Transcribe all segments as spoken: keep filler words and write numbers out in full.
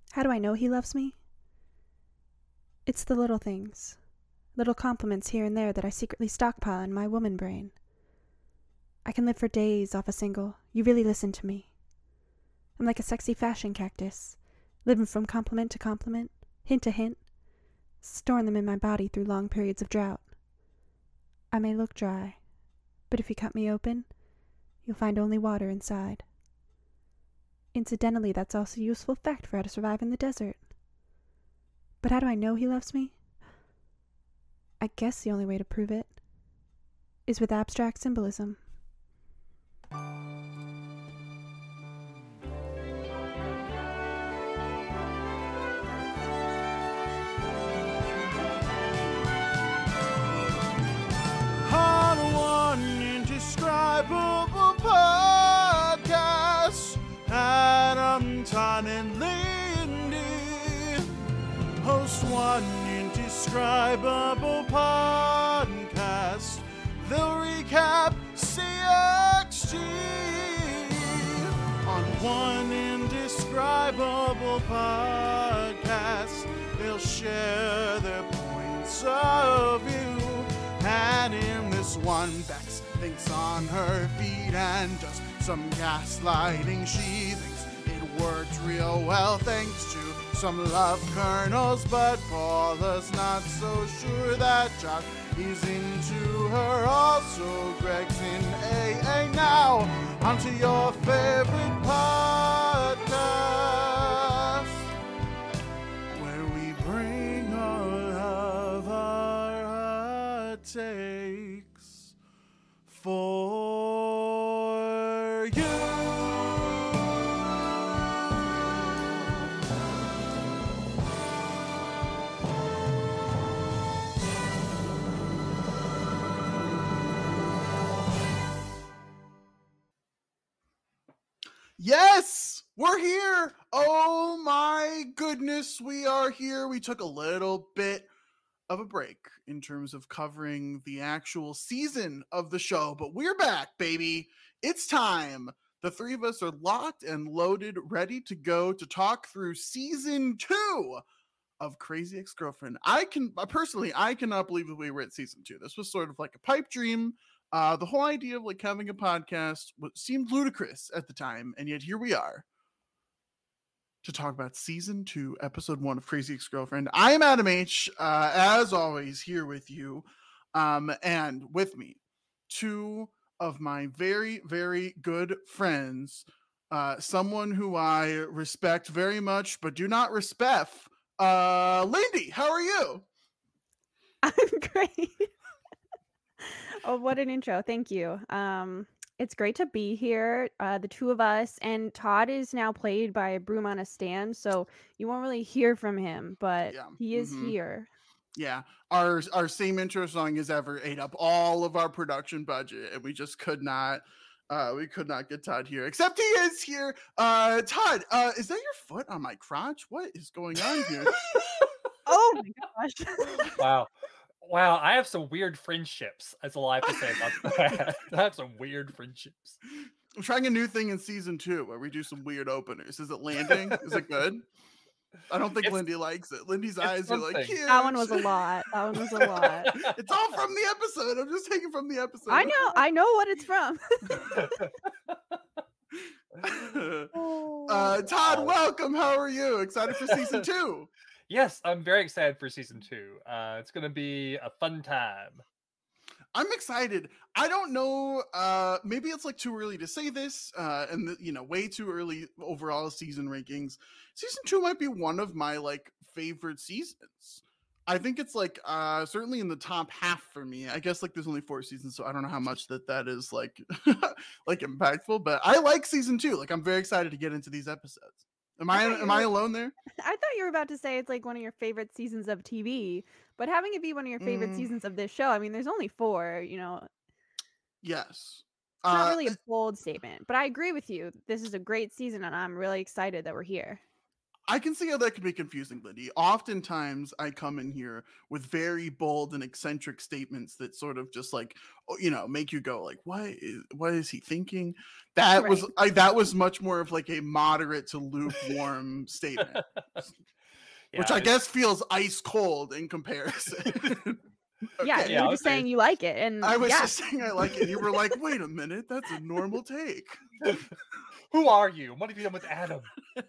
How do I know he loves me? It's the little things, little compliments here and there that I secretly stockpile in my woman brain. I can live for days off a single, "You really listen to me." I'm like a sexy fashion cactus, living from compliment to compliment, hint to hint, storing them in my body through long periods of drought. I may look dry, but if you cut me open, you'll find only water inside. Incidentally, that's also a useful fact for how to survive in the desert. But how do I know he loves me? I guess the only way to prove it is with abstract symbolism. On one indescribable podcast, Adam, Todd, and Lindy host one indescribable podcast. They'll recap C X G on one indescribable podcast. They'll share their points of view. And in this one, Bex thinks on her feet and does some gaslighting. She thinks it worked real well thanks to some love kernels, but Paula's not so sure that Josh is into her. Also, Greg's in A A now. Onto your favorite podcast, where we bring all of our hot takes for you. Yes, we're here. Oh my goodness, we are here. We took a little bit of a break in terms of covering the actual season of the show, but we're back, baby. It's time. The three of us are locked and loaded, ready to go to talk through season two of Crazy Ex-Girlfriend. I can personally, I cannot believe that we were at season two. This was sort of like a pipe dream. Uh, the whole idea of like having a podcast seemed ludicrous at the time, and yet here we are to talk about season two, episode one of Crazy Ex-Girlfriend. I am Adam H, uh, as always, here with you, um, and with me, two of my very, very good friends, uh, someone who I respect very much, but do not respect. Uh, Lindy, how are you? I'm great. Oh, what an intro. Thank you. Um, it's great to be here, uh, the two of us, and Todd is now played by Broom on a Stand, so you won't really hear from him, but Yeah. he is Mhm. here. Yeah, our our same intro song has ever ate up all of our production budget, and we just could not, uh, we could not get Todd here. Except he is here. Uh, Todd, uh, is that your foot on my crotch? What is going on here? Oh my gosh! Wow, wow! I have some weird friendships. That's all I have to say about that. I have some weird friendships. I'm trying a new thing in season two where we do some weird openers. Is it landing? Is it good? I don't think It's- Lindy likes it. Lindy's it's eyes are like, something. huge. That one was a lot. That one was a lot. It's all from the episode. I'm just taking from the episode. I know. I know what it's from. uh, Todd, Wow. welcome. How are you? Excited for season two? Yes, I'm very excited for season two. Uh, it's going to be a fun time. I'm excited. I don't know. Uh, maybe it's like too early to say this, uh, and the, you know, way too early overall season rankings. Season two might be one of my like favorite seasons. I think it's like uh, certainly in the top half for me. I guess like there's only four seasons, so I don't know how much that that is like like impactful. But I like season two. Like I'm very excited to get into these episodes. Am I, I I thought am you I were- alone there? I thought you were about to say it's like one of your favorite seasons of T V, but having it be one of your favorite Mm. seasons of this show, I mean, there's only four, you know, Yes. it's not Uh, really a bold statement, but I agree with you. This is a great season, and I'm really excited that we're here. I can see how that could be confusing, Lindy. Oftentimes, I come in here with very bold and eccentric statements that sort of just like, oh, you know, make you go like, "What is what is he thinking?" That Right. was I, that was much more of like a moderate to lukewarm statement, which Yeah, I it's- guess feels ice cold in comparison. Yeah, Okay. you Yeah, I were would just say- saying you like it, and I was yeah, just saying I like it. And you were like, "Wait a minute, that's a normal take." Who are you? What have you done with Adam?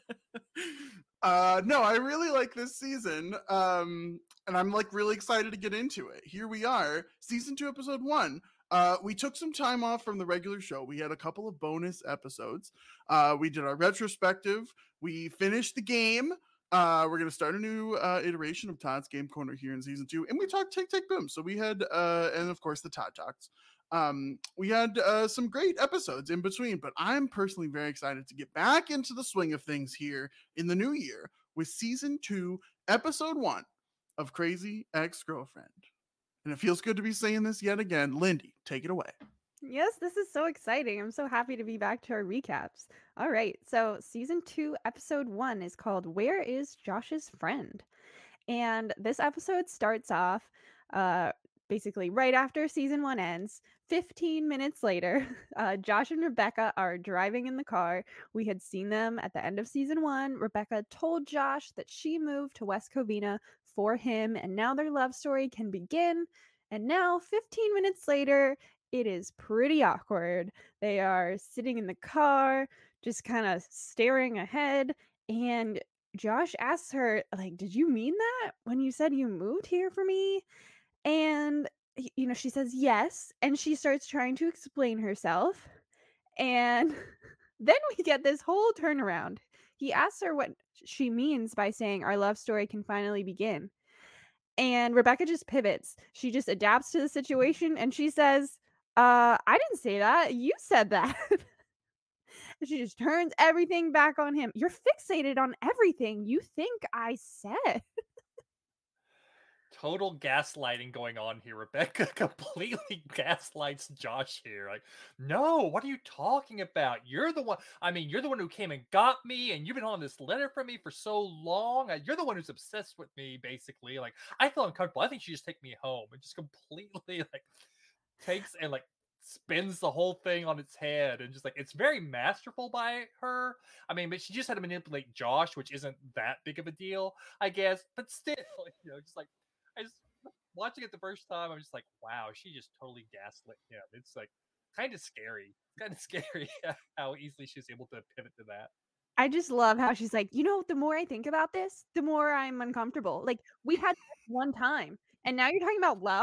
uh no, I really like this season, um and I'm like really excited to get into it. Here we are, season two, episode one. Uh we took some time off from the regular show. We had a couple of bonus episodes. Uh we did our retrospective, we finished the game. Uh we're gonna start a new uh iteration of Todd's Game Corner here in season two, and we talked Tick Tick Boom. So we had uh and of course the Todd Talks. Um, we had uh, some great episodes in between, but I'm personally very excited to get back into the swing of things here in the new year with season two, episode one of Crazy Ex-Girlfriend. And it feels good to be saying this yet again. Lindy, take it away. yes, this is so exciting. I'm so happy to be back to our recaps. All right, so season two, episode one is called "Where is Josh's Friend?" And this episode starts off uh, basically right after season one ends. fifteen minutes later, uh, Josh and Rebecca are driving in the car. We had seen them at the end of season one. Rebecca told Josh that she moved to West Covina for him, and now their love story can begin. And now, fifteen minutes later, it is pretty awkward. They are sitting in the car, just kind of staring ahead, and Josh asks her, like, "Did you mean that when you said you moved here for me?" And, y- you know, she says yes. And she starts trying to explain herself. And then we get this whole turnaround. He asks her what she means by saying our love story can finally begin. And Rebecca just pivots. She just adapts to the situation and she says, uh, I didn't say that. You said that. She just turns everything back on him. You're fixated on everything you think I said. Total gaslighting going on here. Rebecca completely gaslights Josh here. Like, no, what are you talking about? You're the one. I mean, you're the one who came and got me, and you've been on this letter from me for so long. Uh, You're the one who's obsessed with me, basically. Like, I feel uncomfortable. I think she just take me home and just completely like takes and like spins the whole thing on its head and just like it's very masterful by her. I mean, but she just had to manipulate Josh, which isn't that big of a deal, I guess. But still, you know, just like I just watching it the first time, I'm just like, wow, she just totally gaslit him. It's like kind of scary. Kind of scary how easily she was able to pivot to that. I just love how she's like, you know, the more I think about this, the more I'm uncomfortable. Like, we had sex one time, and now you're talking about love?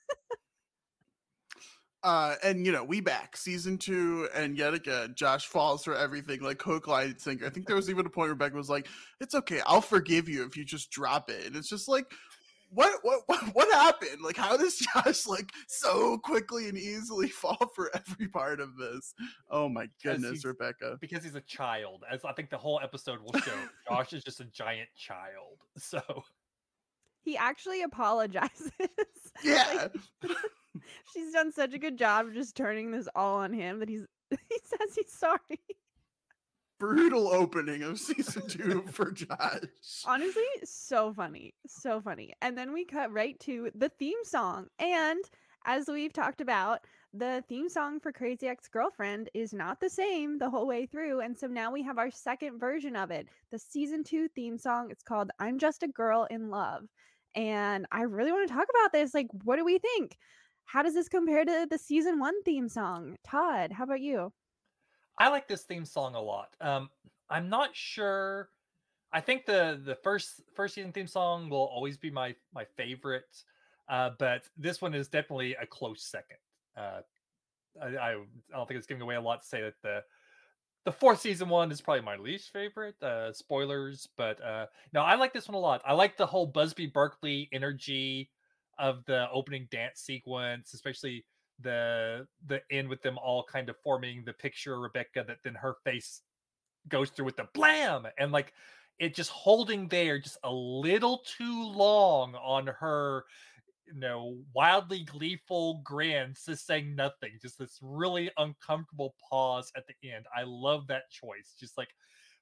Uh, and you know, we back season two, and yet again, Josh falls for everything like hook, line, and sinker. I think there was even a point where Rebecca was like, "It's okay, I'll forgive you if you just drop it." And it's just like, what, what, what, what happened? Like, how does Josh like so quickly and easily fall for every part of this? Oh my goodness, he's- Rebecca. Because he's a child, as I think the whole episode will show. Josh is just a giant child. So He actually apologizes. Yeah. Like, she's done such a good job of just turning this all on him that he's he says he's sorry. Brutal opening of season two for Josh. Honestly, so funny. So funny. And then we cut right to the theme song. And as we've talked about, the theme song for Crazy Ex-Girlfriend is not the same the whole way through. And so now we have our second version of it, the season two theme song. It's called I'm Just a Girl in Love. And I really want to talk about this. Like, what do we think? How does this compare to the season one theme song? Todd, how about you? I like this theme song a lot. Um, I'm not sure. I think the the first first season theme song will always be my my favorite, uh, but this one is definitely a close second. Uh, I, I I don't think it's giving away a lot to say that the the fourth season one is probably my least favorite. Uh, spoilers, but uh, no, I like this one a lot. I like the whole Busby Berkeley energy of the opening dance sequence, especially the the end with them all kind of forming the picture of Rebecca that then her face goes through with the blam and like it just holding there just a little too long on her, you know, wildly gleeful grin, just saying nothing, just this really uncomfortable pause at the end. I love that choice, just like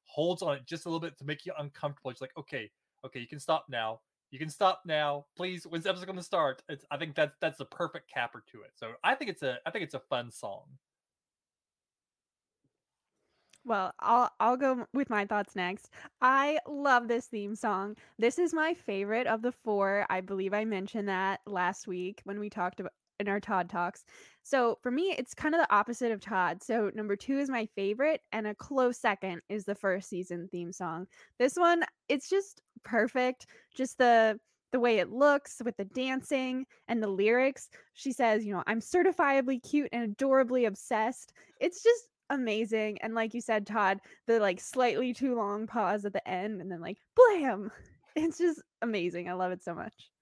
holds on it just a little bit to make you uncomfortable. It's like, okay, okay, you can stop now. You can stop now, please. When's the episode going to start? It's, I think that's that's the perfect capper to it. So I think it's a I think it's a fun song. Well, I'll I'll go with my thoughts next. I love this theme song. This is my favorite of the four. I believe I mentioned that last week when we talked about in our Todd talks. So for me, it's kind of the opposite of Todd. So number two is my favorite, and a close second is the first season theme song. This one, it's just perfect. Just the the way it looks with the dancing and the lyrics. She says, you know, I'm certifiably cute and adorably obsessed. It's just amazing. And like you said, Todd, the like slightly too long pause at the end and then like blam. It's just amazing. I love it so much.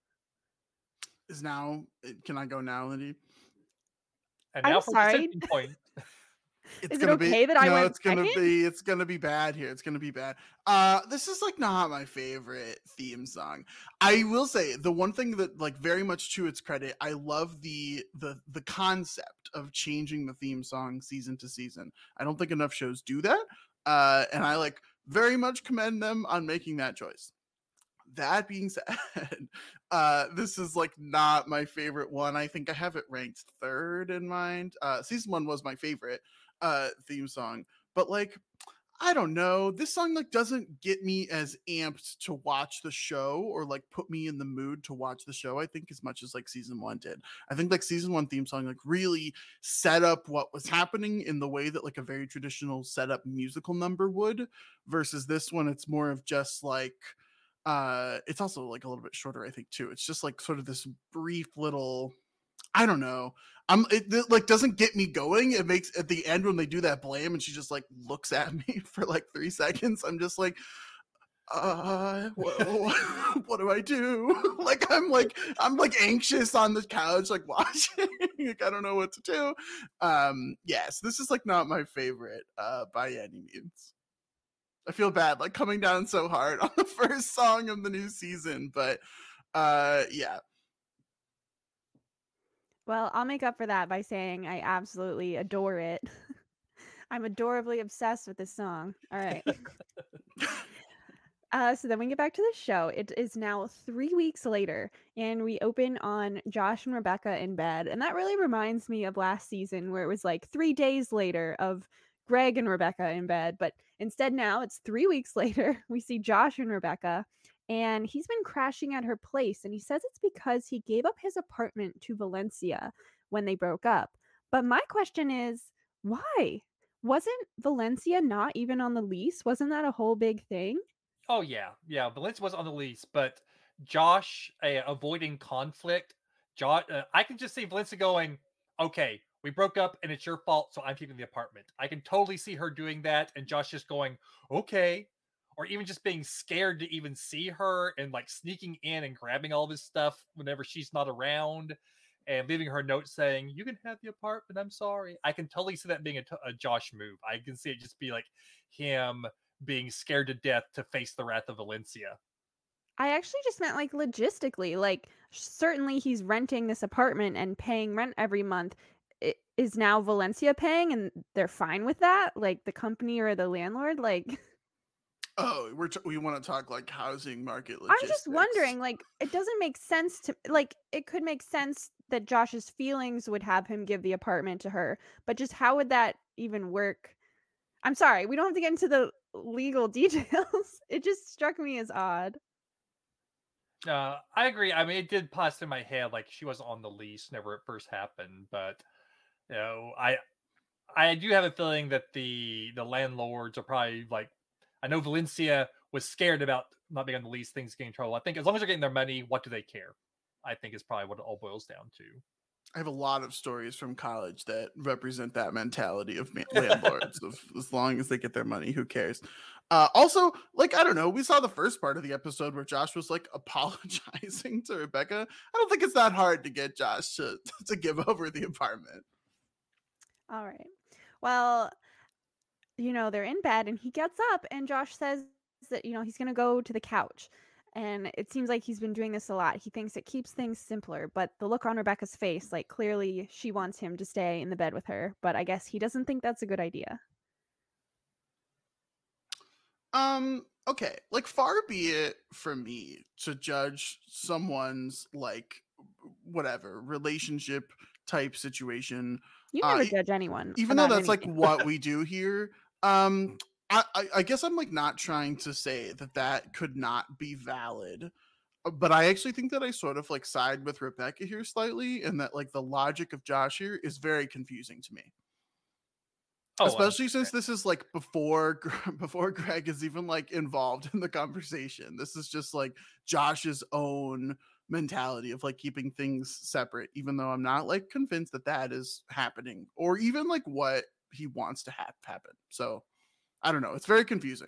Is now can I go now, Lindy? And now I'm for sorry. the tipping point. It's Is it gonna okay be, that I no, went it's gonna second? be it's gonna be bad here. It's gonna be bad. Uh this is like not my favorite theme song. I will say the one thing that, like, very much to its credit, I love the the the concept of changing the theme song season to season. I don't think enough shows do that. Uh and I like very much commend them on making that choice. That being said, uh, this is like not my favorite one. I think I have it ranked third in mind. Uh, season one was my favorite uh, theme song, but like, I don't know. This song like doesn't get me as amped to watch the show or like put me in the mood to watch the show. I think as much as like season one did. I think like season one theme song like really set up what was happening in the way that like a very traditional setup musical number would. Versus this one, it's more of just like. Uh, it's also like a little bit shorter, I think, too. It's just like sort of this brief little. I don't know. I'm it, it like doesn't get me going. It makes at the end when they do that blam and she just like looks at me for like three seconds. I'm just like, uh, what, what do I do? Like I'm like I'm like anxious on the couch, like watching. Like I don't know what to do. Um, yes, this is like not my favorite uh by any means. I feel bad, like coming down so hard on the first song of the new season, but uh, yeah. Well, I'll make up for that by saying I absolutely adore it. I'm adorably obsessed with this song. All right. Uh, so then we get back to the show. It is now three weeks later, and we open on Josh and Rebecca in bed. And that really reminds me of last season, where it was like three days later of Greg and Rebecca in bed. But instead, now it's three weeks later. We see Josh and Rebecca, and he's been crashing at her place. And he says it's because he gave up his apartment to Valencia when they broke up. But my question is, why? Wasn't Valencia not even on the lease? Wasn't that a whole big thing? Oh yeah, yeah. Valencia was on the lease, but Josh uh, avoiding conflict. Josh, uh, I can just see Valencia going, "Okay, we broke up, and it's your fault, so I'm keeping the apartment." I can totally see her doing that, and Josh just going, "Okay," or even just being scared to even see her and like sneaking in and grabbing all this stuff whenever she's not around, and leaving her note saying, "You can have the apartment. I'm sorry." I can totally see that being a, t- a Josh move. I can see it just be like him being scared to death to face the wrath of Valencia. I actually just meant like logistically. Like, certainly he's renting this apartment and paying rent every month. I- Is now Valencia paying and they're fine with that? Like the company or the landlord? Like, Oh, we're t- we want to talk like housing market I'm logistics. just wondering, like, it doesn't make sense to, like, it could make sense that Josh's feelings would have him give the apartment to her, but just how would that even work? I'm sorry, we don't have to get into the legal details. It just struck me as odd. Uh, I agree. I mean, it did pass through my head like she was on the lease whenever it first happened, but you know, I I do have a feeling that the the landlords are probably like, I know Valencia was scared about not being on the lease, things getting in trouble. I think as long as they're getting their money, what do they care? I think is probably what it all boils down to. I have a lot of stories from college that represent that mentality of ma- landlords. Of as long as they get their money, who cares? Uh, also, like I don't know, we saw the first part of the episode where Josh was like apologizing to Rebecca. I don't think it's that hard to get Josh to to give over the apartment. All right. Well, you know, they're in bed and he gets up and Josh says that, you know, he's going to go to the couch. And it seems like he's been doing this a lot. He thinks it keeps things simpler, but the look on Rebecca's face, like clearly she wants him to stay in the bed with her, but I guess he doesn't think that's a good idea. Um, okay, like far be it from me to judge someone's like whatever relationship type situation. You Uh never e- judge anyone even though about that's like anything. what we do here. Um I, I I guess I'm like not trying to say that that could not be valid, uh, but I actually think that I sort of like side with Rebecca here slightly, and that like the logic of Josh here is very confusing to me, Oh, especially since one hundred percent. this is like before before Greg is even like involved in the conversation. This is just like Josh's own mentality of like keeping things separate, even though I'm not like convinced that that is happening or even like what he wants to have happen. So I don't know, it's very confusing.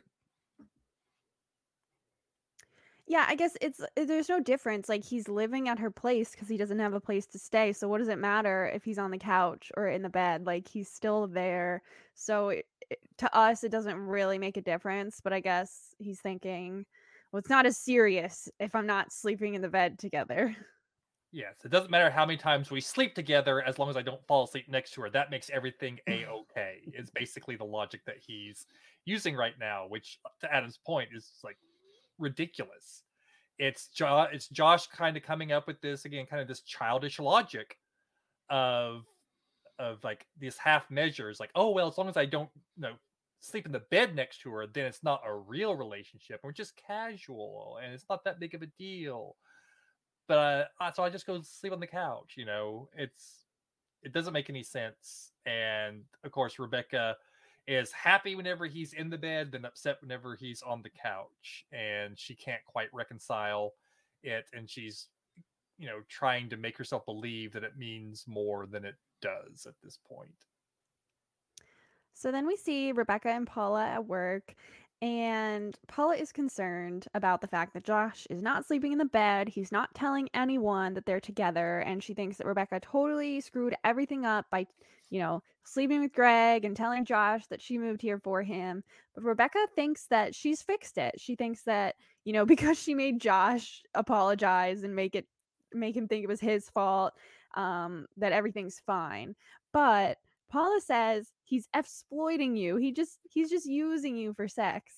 Yeah, I guess it's uh, there's no difference. Like he's living at her place because he doesn't have a place to stay. So what does it matter if he's on the couch or in the bed? Like he's still there. So it, it- to us, it doesn't really make a difference. But I guess he's thinking, well, it's not as serious if I'm not sleeping in the bed together. Yes, it doesn't matter how many times we sleep together as long as I don't fall asleep next to her. That makes everything a-okay. It's basically the logic that he's using right now, which to Adam's point is like ridiculous. It's jo- it's Josh kind of coming up with this again, kind of this childish logic of of like these half measures, like, oh well, as long as I don't, you know, sleep in the bed next to her, then it's not a real relationship. We're just casual, and it's not that big of a deal. But uh, so I just go sleep on the couch. You know, it's it doesn't make any sense. And of course, Rebecca is happy whenever he's in the bed, then upset whenever he's on the couch, and she can't quite reconcile it. And she's, you know, trying to make herself believe that it means more than it does at this point. So then we see Rebecca and Paula at work, and Paula is concerned about the fact that Josh is not sleeping in the bed. He's not telling anyone that they're together, and she thinks that Rebecca totally screwed everything up by, you know, sleeping with Greg and telling Josh that she moved here for him. But Rebecca thinks that she's fixed it. She thinks that, you know, because she made Josh apologize and make it make him think it was his fault, um, that everything's fine. But Paula says he's exploiting you. He just he's just using you for sex.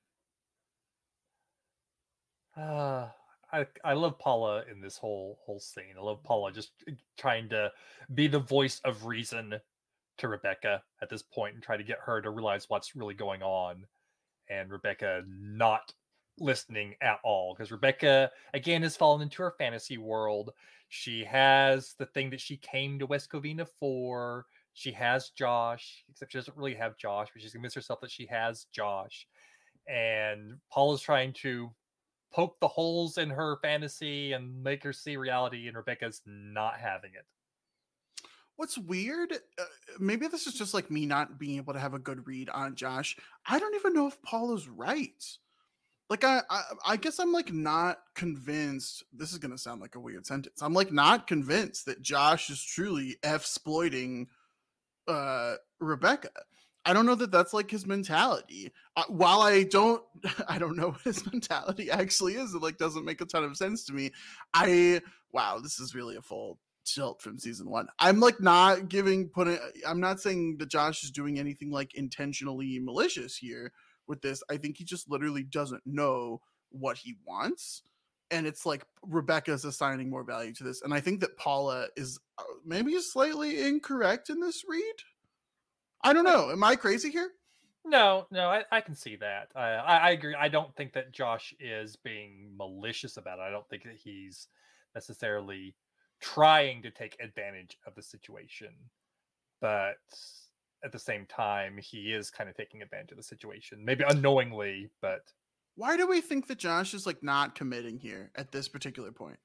Uh, I I love Paula in this whole whole scene. I love Paula just uh, trying to be the voice of reason to Rebecca at this point and try to get her to realize what's really going on. And Rebecca not listening at all, because Rebecca again has fallen into her fantasy world. She has the thing that she came to West Covina for. She has Josh, except she doesn't really have Josh, but she's convinced herself that she has Josh. And Paula's trying to poke the holes in her fantasy and make her see reality, and Rebecca's not having it. What's weird, uh, maybe this is just like me not being able to have a good read on Josh. I don't even know if Paula's right. Like I, I, I guess I'm like not convinced. This is gonna sound like a weird sentence. I'm like not convinced that Josh is truly exploiting uh, Rebecca. I don't know that that's like his mentality. Uh, while I don't, I don't know what his mentality actually is. It like doesn't make a ton of sense to me. I wow, this is really a full tilt from season one. I'm like not giving putting. I'm not saying that Josh is doing anything like intentionally malicious here with this. I think he just literally doesn't know what he wants. And it's like Rebecca's assigning more value to this. And I think that Paula is uh, maybe slightly incorrect in this read. I don't know. Am I crazy here? No, no, I, I can see that. I, I, I agree. I don't think that Josh is being malicious about it. I don't think that he's necessarily trying to take advantage of the situation. But at the same time, he is kind of taking advantage of the situation, maybe unknowingly, but Why do we think that Josh is like not committing here at this particular point?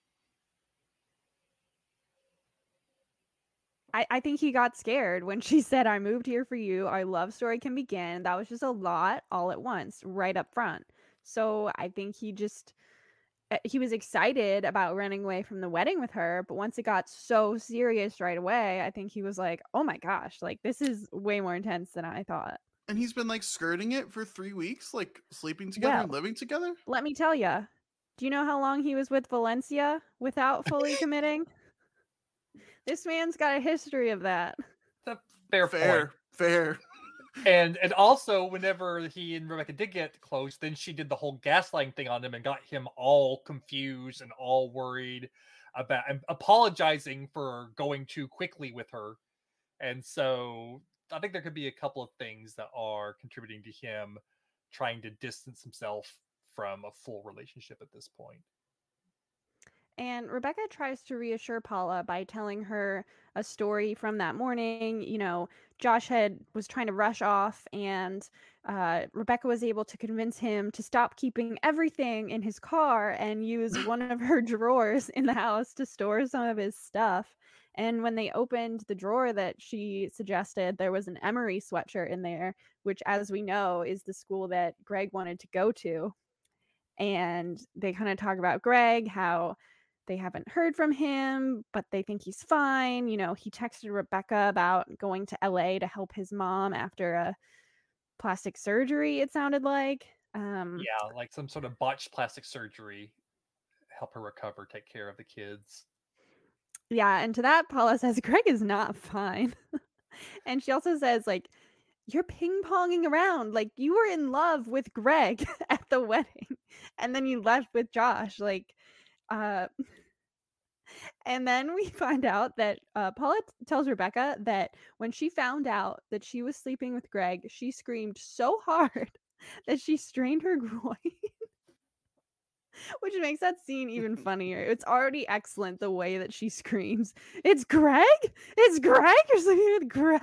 I, I think he got scared when she said, I moved here for you. Our love story can begin. That was just a lot all at once, right up front. So I think he just uh, he was excited about running away from the wedding with her, but once it got so serious right away, I think he was like, "Oh my gosh, like this is way more intense than I thought." And he's been like skirting it for three weeks, like sleeping together and Well, living together. let me tell you. Do you know how long he was with Valencia without fully committing? This man's got a history of that. it's a fair point. Fair, fair. And and also, whenever he and Rebecca did get close, then she did the whole gaslighting thing on him and got him all confused and all worried about and apologizing for going too quickly with her. And so I think there could be a couple of things that are contributing to him trying to distance himself from a full relationship at this point. And Rebecca tries to reassure Paula by telling her a story from that morning. You know, Josh had was trying to rush off, and uh, Rebecca was able to convince him to stop keeping everything in his car and use one of her drawers in the house to store some of his stuff. And when they opened the drawer that she suggested, there was an Emory sweatshirt in there, which, as we know, is the school that Greg wanted to go to. And they kind of talk about Greg, how they haven't heard from him, but they think he's fine. You know, he texted Rebecca about going to L A to help his mom after a plastic surgery, it sounded like. Um, Yeah, like some sort of botched plastic surgery, help her recover, take care of the kids. Yeah, and to that, Paula says, Greg is not fine. And she also says, like, you're ping-ponging around. Like, you were in love with Greg at the wedding, and then you left with Josh. Like, uh... And then we find out that uh, Paula t- tells Rebecca that when she found out that she was sleeping with Greg, she screamed so hard that she strained her groin. Which makes that scene even funnier. It's already excellent the way that she screams, "It's Greg! It's Greg! You're sleeping with Greg!"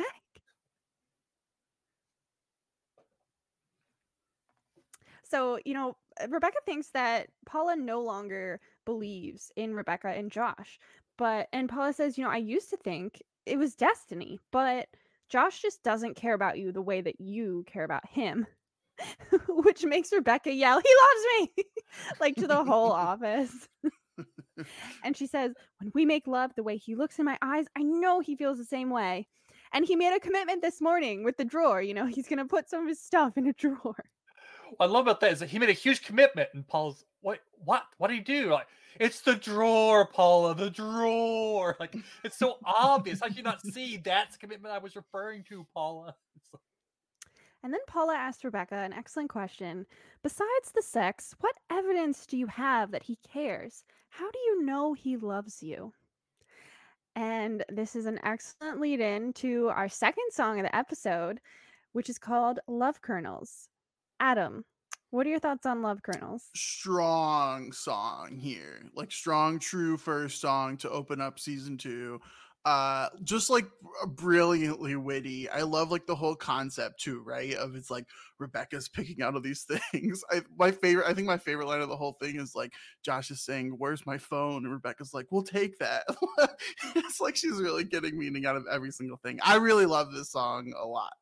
So, you know, Rebecca thinks that Paula no longer believes in Rebecca and Josh. But, and Paula says, you know, I used to think it was destiny, but Josh just doesn't care about you the way that you care about him. Which makes Rebecca yell, "He loves me!" like to the whole office. And she says, when we make love, the way he looks in my eyes, I know he feels the same way. And he made a commitment this morning with the drawer. You know, he's going to put some of his stuff in a drawer. What I love about that is that he made a huge commitment, and Paul's, what, what, what do you do? Like, it's the drawer, Paula, the drawer. Like, it's so obvious. How can you not see that's the commitment I was referring to, Paula? Like... And then Paula asked Rebecca an excellent question. Besides the sex, what evidence do you have that he cares? How do you know he loves you? And this is an excellent lead-in to our second song of the episode, which is called Love Kernels. Adam, what are your thoughts on Love Kernels? Strong song here. Like, strong, true first song to open up season two. Uh, just like brilliantly witty. I love like the whole concept too, right? Of it's like Rebecca's picking out of these things. I my favorite, I think my favorite line of the whole thing is like Josh is saying, "Where's my phone?" And Rebecca's like, "We'll take that." It's like she's really getting meaning out of every single thing. I really love this song a lot.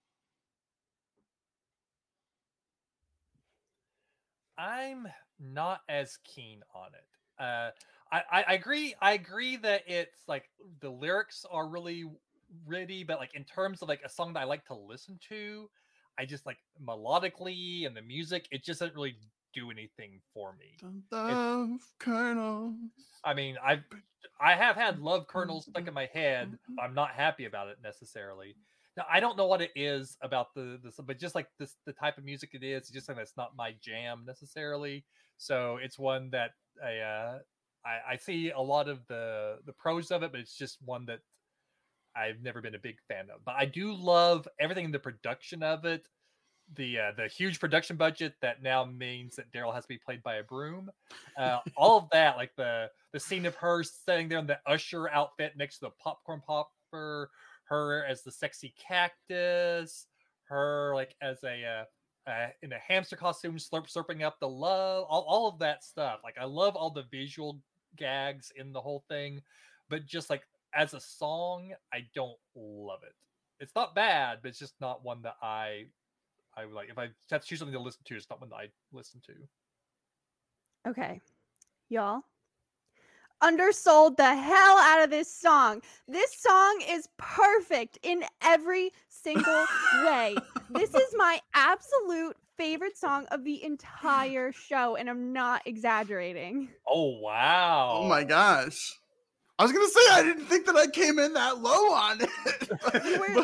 I'm not as keen on it. Uh, I, I, I agree. I agree that it's like the lyrics are really witty, but like in terms of like a song that I like to listen to, I just like melodically and the music, it just doesn't really do anything for me. Love kernels. I mean, I've I have had love kernels stuck in my head. I'm not happy about it necessarily. Now, I don't know what it is about the this, but just like this, the type of music it is, it's just something that's not my jam necessarily. So it's one that I uh, I, I see a lot of the the pros of it, but it's just one that I've never been a big fan of. But I do love everything in the production of it. The uh, the huge production budget that now means that Daryl has to be played by a broom. Uh, all of that, like the the scene of her sitting there in the usher outfit next to the popcorn popper, her as the sexy cactus, her like as a uh, uh, in a hamster costume slurp slurping up the love, all, all of that stuff. Like I love all the visual gags in the whole thing, but just like as a song, I don't love it. It's not bad, but it's just not one that I I would like. If I have to choose something to listen to, it's not one that I listen to. Okay, y'all. Undersold the hell out of this song. This song is perfect in every single way. This is my absolute favorite song of the entire show, and I'm not exaggerating. Oh, wow. Oh my gosh. I was gonna say I didn't think that I came in that low on it. You were,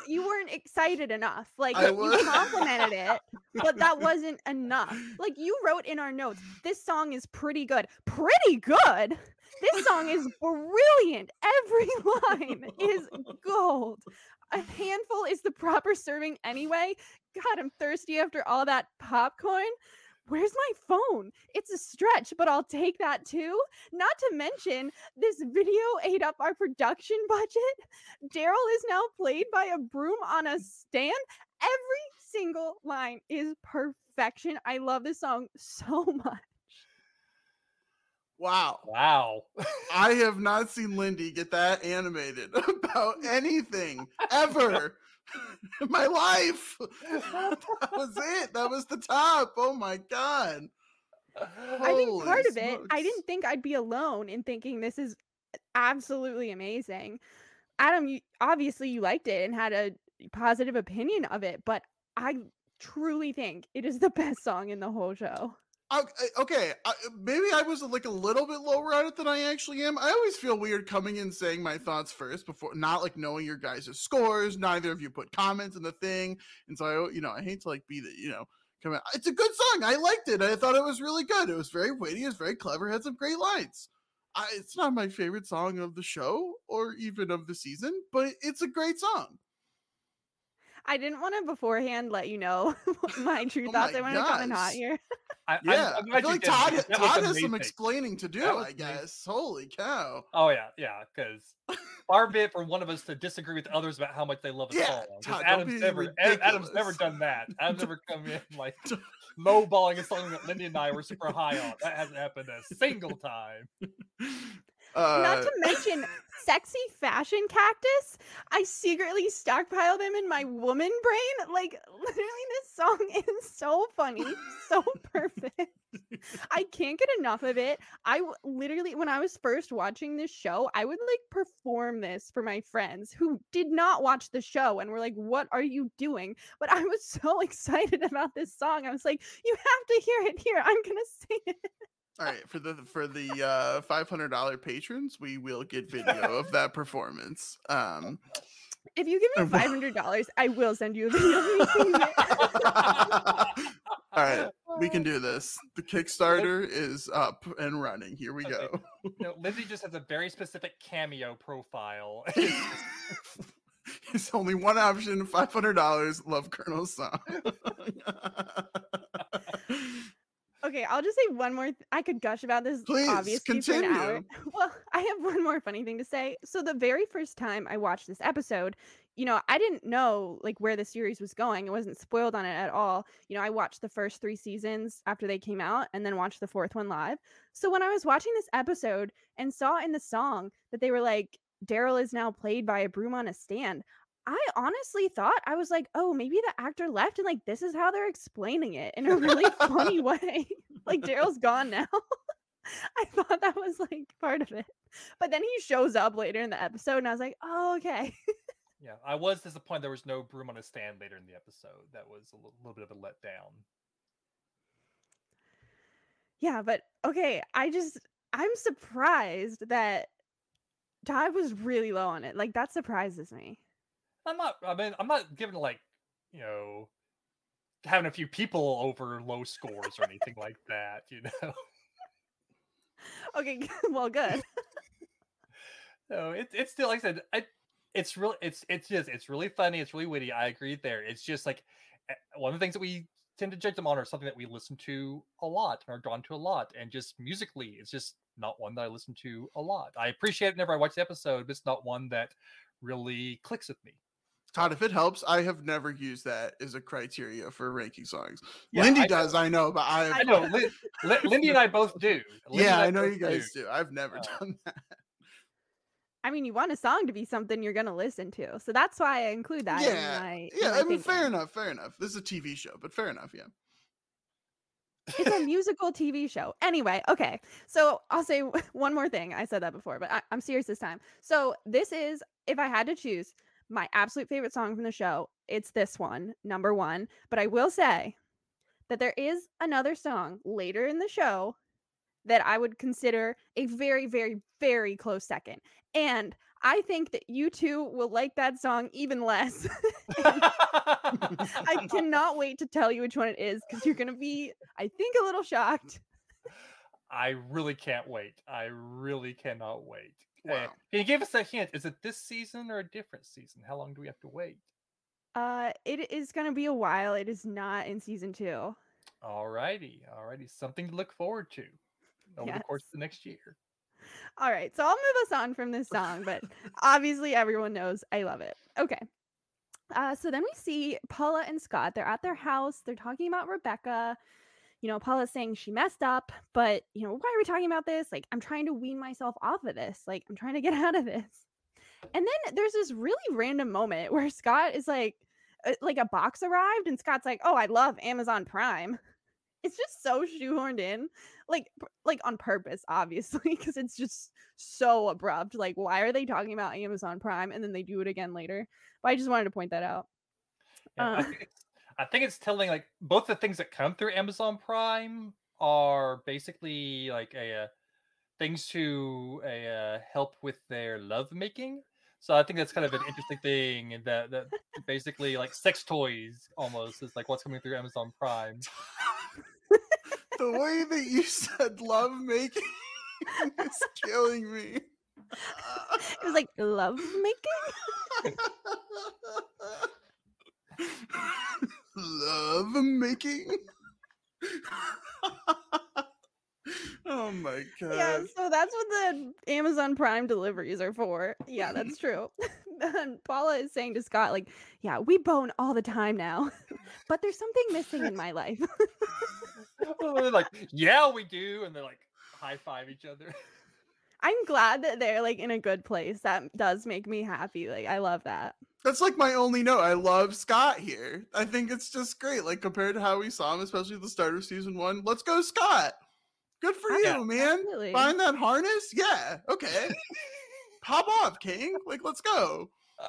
you weren't excited enough. Like I you was. complimented it, but that wasn't enough. Like you wrote in our notes, this song is pretty good. Pretty good. This song is brilliant. Every line is gold. A handful is the proper serving anyway. God, I'm thirsty after all that popcorn. Where's my phone? It's a stretch, but I'll take that too. Not to mention, this video ate up our production budget. Daryl is now played by a broom on a stand. Every single line is perfection. I love this song so much. Wow. Wow. I have not seen Lindy get that animated about anything ever in my life. That was it. That was the top. Oh my God. I think Holy part of it, I smokes. didn't think I'd be alone in thinking this is absolutely amazing. Adam, you, obviously you liked it and had a positive opinion of it, but I truly think it is the best song in the whole show. Okay, okay. I, maybe I was like a little bit lower on it than I actually am. I always feel weird coming in saying my thoughts first before not like knowing your guys' scores. Neither of you put comments in the thing, and so I, you know, I hate to like be the, you know, come out. It's a good song. I liked it. I thought it was really good. It was very witty. It was very clever. It had some great lines. I, it's not my favorite song of the show or even of the season, but it's a great song. I didn't want to beforehand let you know my true Oh thoughts. my I wanted to come in gosh. hot here. I, Yeah, I'm, I'm I glad feel you like did, Todd, because that was Todd has some amazing. explaining to do, That was I amazing. guess. Holy cow. Oh yeah, yeah, because far be it from one of us to disagree with others about how much they love a Yeah, song. 'Cause Todd, don't Adam's be never, Ad- Adam's never ridiculous. done that. Adam's never come in like lowballing a song that Lindy and I were super high on. That hasn't happened a single time. Not Uh, to mention sexy fashion cactus. I secretly stockpile them in my woman brain. Like literally this song is so funny, so perfect. I can't get enough of it. I w- literally when I was first watching this show, I would like perform this for my friends who did not watch the show and were like, "What are you doing?" But I was so excited about this song. I was like, "You have to hear it here. I'm going to sing it." all right, for the for the uh, five hundred dollar patrons, we will get video of that performance. Um, If you give me five hundred dollars, I will send you a video of me singing it. all right, we can do this. The Kickstarter is up and running. Here we Okay. go. No, Lindsay just has a very specific cameo profile. It's only one option: five hundred dollars. Love Colonel's song. Okay, I'll just say one more. Th- I could gush about this Please, obviously for an hour. continue. Well, I have one more funny thing to say. So the very first time I watched this episode, you know, I didn't know like where the series was going. It wasn't spoiled on it at all. You know, I watched the first three seasons after they came out and then watched the fourth one live. So when I was watching this episode and saw in the song that they were like, Daryl is now played by a broom on a stand, I honestly thought, I was like, oh, maybe the actor left and like this is how they're explaining it in a really funny way. Like Daryl's gone now. I thought that was like part of it. But then he shows up later in the episode and I was like, oh, okay. Yeah, I was disappointed there was no broom on a stand later in the episode. That was a little, little bit of a letdown. Yeah, but okay, I just I'm surprised that Todd was really low on it. Like that surprises me. I'm not. I mean, I'm not giving like, you know, having a few people over low scores or anything like that. You know. Okay, well, good. No, it's it's still like I said. I, it's really it's it's just it's really funny. It's really witty. I agree there. It's just like eh, one of the things that we tend to judge them on are something that we listen to a lot and are drawn to a lot, and just musically, it's just not one that I listen to a lot. I appreciate it whenever I watch the episode, but it's not one that really clicks with me. Todd, if it helps, I have never used that as a criteria for ranking songs. Yeah, Lindy I does, I know, but I've I know. Lin- Lin- Lindy and I both do. Lindy yeah, and I know both you guys do. I've never Uh, done that. I mean, you want a song to be something you're gonna listen to, so that's why I include that. Yeah, in my, in yeah. my I mean, fair thinking. enough, fair enough. This is a T V show, but fair enough, yeah. It's a musical T V show. Anyway, okay. So I'll say w- one more thing. I said that before, but I, I'm serious this time. So this is, if I had to choose my absolute favorite song from the show, it's this one, number one. But I will say that there is another song later in the show that I would consider a very, very, very close second. And I think that you two will like that song even less. I cannot wait to tell you which one it is because you're going to be, I think, a little shocked. I really can't wait. I really cannot wait. Uh, Wow. can you give us a hint? Is it this season or a different season? How long do we have to wait? Uh, it is going to be a while. It is not in season two. Alrighty, alrighty. Something to look forward to over the course Yes. of the next year. All right, so I'll move us on from this song, but obviously everyone knows I love it. Okay. Uh, so then we see Paula and Scott. They're at their house. They're talking about Rebecca. You know, Paula's saying she messed up, but, you know, why are we talking about this? Like, I'm trying to wean myself off of this. Like, I'm trying to get out of this. And then there's this really random moment where Scott is like, uh, like a box arrived, and Scott's like, oh, I love Amazon Prime. It's just so shoehorned in, like like on purpose, obviously, because it's just so abrupt. Like, why are they talking about Amazon Prime and then they do it again later? But I just wanted to point that out. Yeah, I, Uh, think it's, I think it's telling like both the things that come through Amazon Prime are basically like a uh, things to a uh, help with their love making. So I think that's kind of an interesting thing that that basically like sex toys almost is like what's coming through Amazon Prime. The way that you said love making is killing me. it was like love making. Love making. Oh my god. Yeah, so that's what the Amazon Prime deliveries are for. Yeah, that's true. And Paula is saying to Scott, like, yeah, we bone all the time now, but there's something missing in my life. They're like, yeah, we do, and they're like high five each other. I'm glad that they're like in a good place. That does make me happy. Like, I love that. That's like my only note. I love Scott here. I think it's just great. Like compared to how we saw him, especially at the start of season one. Let's go, Scott. Good for Yeah. you, man. Absolutely. Find that harness? Yeah. Okay. Pop off, King. Like, let's go.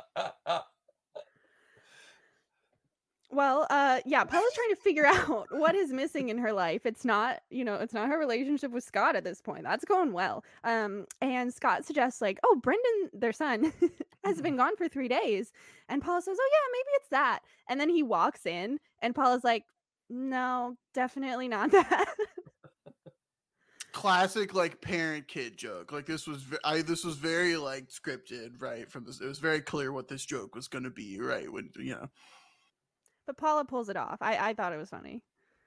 Well, uh, yeah, Paula's trying to figure out what is missing in her life. It's not, you know, it's not her relationship with Scott at this point. That's going well. Um, and Scott suggests, like, oh, Brendan, their son, has been gone for three days. And Paula says, oh, yeah, maybe it's that. And then he walks in, and Paula's like, no, definitely not that. Classic like parent kid joke. Like this was ve- I this was very like scripted, right? From this, it was very clear what this joke was going to be, right? When you know. But Paula pulls it off. I, I thought it was funny.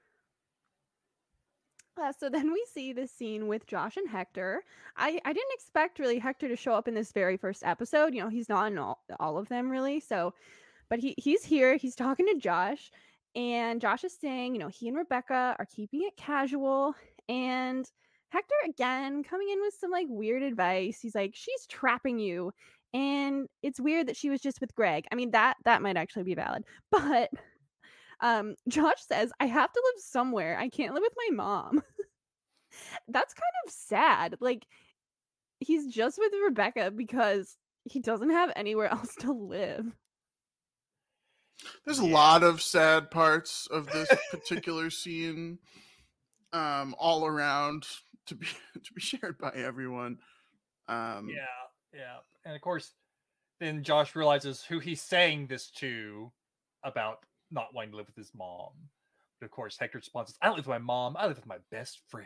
Uh, so then we see this scene with Josh and Hector. I, I didn't expect really Hector to show up in this very first episode. You know, he's not in all, all of them really. So, but he he's here. He's talking to Josh, and Josh is saying, you know, he and Rebecca are keeping it casual, and Hector again coming in with some like weird advice. He's like, she's trapping you, and it's weird that she was just with Greg. I mean, that that might actually be valid, but um, Josh says, I have to live somewhere. I can't live with my mom. That's kind of sad. Like, he's just with Rebecca because he doesn't have anywhere else to live. There's a Yeah. lot of sad parts of this particular scene, um, all around to be to be shared by everyone. Um, Yeah, yeah. And of course, then Josh realizes who he's saying this to about not wanting to live with his mom. But of course, Hector responds, I don't live with my mom, I live with my best friend.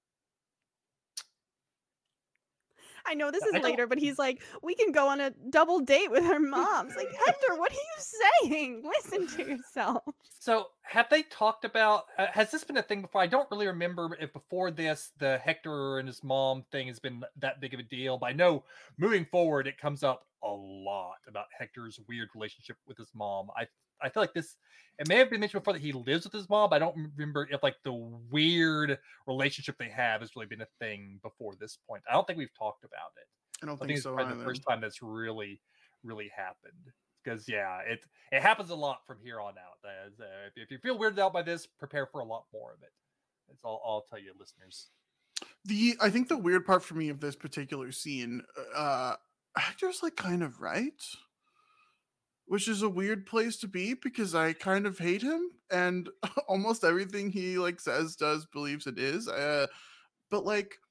I know this I is don't- later, but he's like, we can go on a double date with our moms. Like, Hector, what are you saying? Listen to yourself. So, have they talked about? Uh, has this been a thing before? I don't really remember if before this the Hector and his mom thing has been that big of a deal. But I know moving forward, it comes up a lot about Hector's weird relationship with his mom. I I feel like this. It may have been mentioned before that he lives with his mom. But I don't remember if like the weird relationship they have has really been a thing before this point. I don't think we've talked about it. I don't I think think it's so probably either. the first time that's really, really happened. Because yeah, it it happens a lot from here on out. As, uh, if, if you feel weirded out by this, prepare for a lot more of it. That's all I'll tell you, listeners. The I think the weird part for me of this particular scene, uh, Hector's like kind of right, which is a weird place to be because I kind of hate him and almost everything he like says, does, believes it is. Uh, but like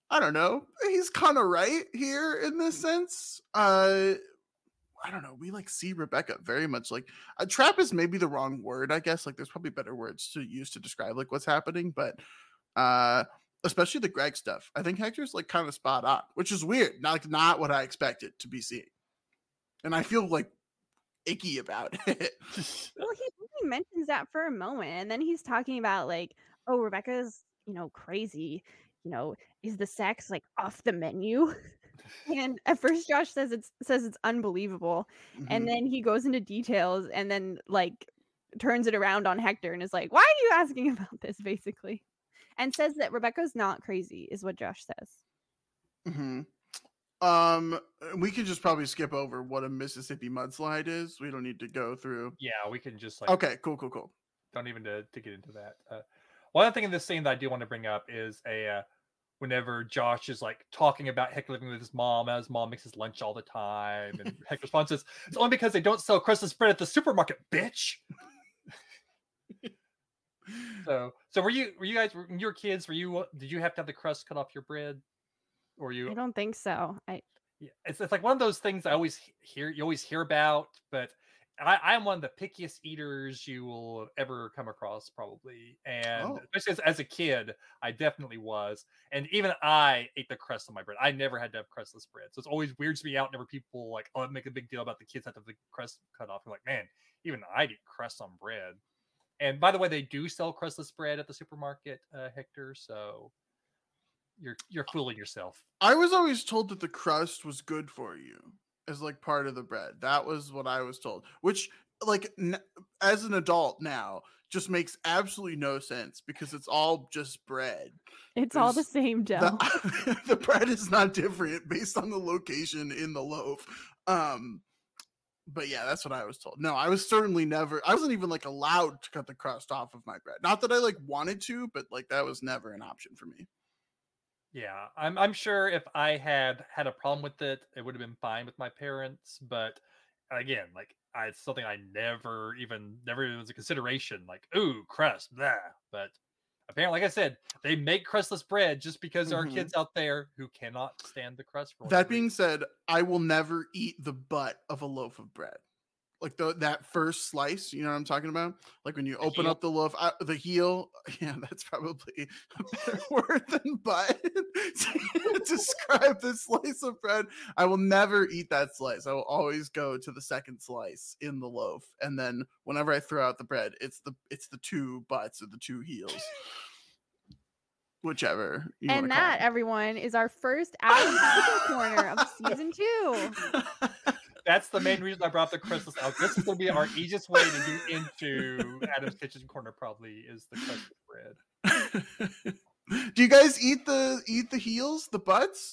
I don't know. He's kind of right here in this sense. Uh, I don't know. We like see Rebecca very much like a trap is maybe the wrong word, I guess. Like there's probably better words to use to describe like what's happening, but uh especially the Greg stuff. I think Hector's like kind of spot on, which is weird. Not like not what I expected to be seeing. And I feel like icky about it. Well, he only mentions that for a moment, and then he's talking about like, oh, Rebecca's, you know, crazy. You know, is the sex like off the menu? And at first Josh says it's says it's unbelievable. And Mhm. then he goes into details and then like turns it around on Hector and is like, "Why are you asking about this?" basically. And says that Rebecca's not crazy is what Josh says. Mhm. Um, we could just probably skip over what a Mississippi mudslide is. We don't need to go through. Yeah, we can just like Okay, cool, cool, cool. don't even to, to get into that. Uh, one thing in this scene that I do want to bring up is a uh, whenever Josh is like talking about Hector living with his mom, as his mom makes his lunch all the time, and Hector responds, "It's only because they don't sell crustless bread at the supermarket, bitch." so, so were you were you guys when you were kids? Were you did you have to have the crust cut off your bread, or you? I don't think so. I Yeah, it's it's like one of those things I always hear you always hear about, but I, I'm one of the pickiest eaters you will ever come across, probably, and Oh. especially as, as a kid, I definitely was. And even I ate the crust on my bread. I never had to have crustless bread, so it's always weirds me out. Whenever people like, oh, make a big deal about the kids have to have the crust cut off. I'm like, man, even I'd eat crust on bread. And by the way, they do sell crustless bread at the supermarket, uh, Hector. So you're you're fooling yourself. I was always told that the crust was good for you as like part of the bread. That was what I was told, which like n- as an adult now just makes absolutely no sense because it's all just bread. it's all the There's- same dough. The, the bread is not different based on the location in the loaf. Um but yeah, that's what I was told. No, I was certainly never I wasn't even like allowed to cut the crust off of my bread. Not that I like wanted to, but like that was never an option for me. Yeah, I'm I'm sure if I had had a problem with it, it would have been fine with my parents. But again, like I, it's something I never even never was a consideration. Like, ooh, crust, blah. But apparently, like I said, they make crustless bread just because there are Mhm. kids out there who cannot stand the crust. For That whatever being reason. said, I will never eat the butt of a loaf of bread. Like the that first slice, you know what I'm talking about? Like when you The open heel? up the loaf, uh, the heel. Yeah, that's probably a better word than butt to describe this slice of bread. I will never eat that slice. I will always go to the second slice in the loaf, and then whenever I throw out the bread, it's the it's the two butts or the two heels, whichever you want And to call that, everyone, is our first Adam's Kitchen Corner of season two. That's the main reason I brought up the crustless out. This is going to be our easiest way to get into Adam's Kitchen Corner. Probably is the crustless bread. Do you guys eat the eat the heels, the butts?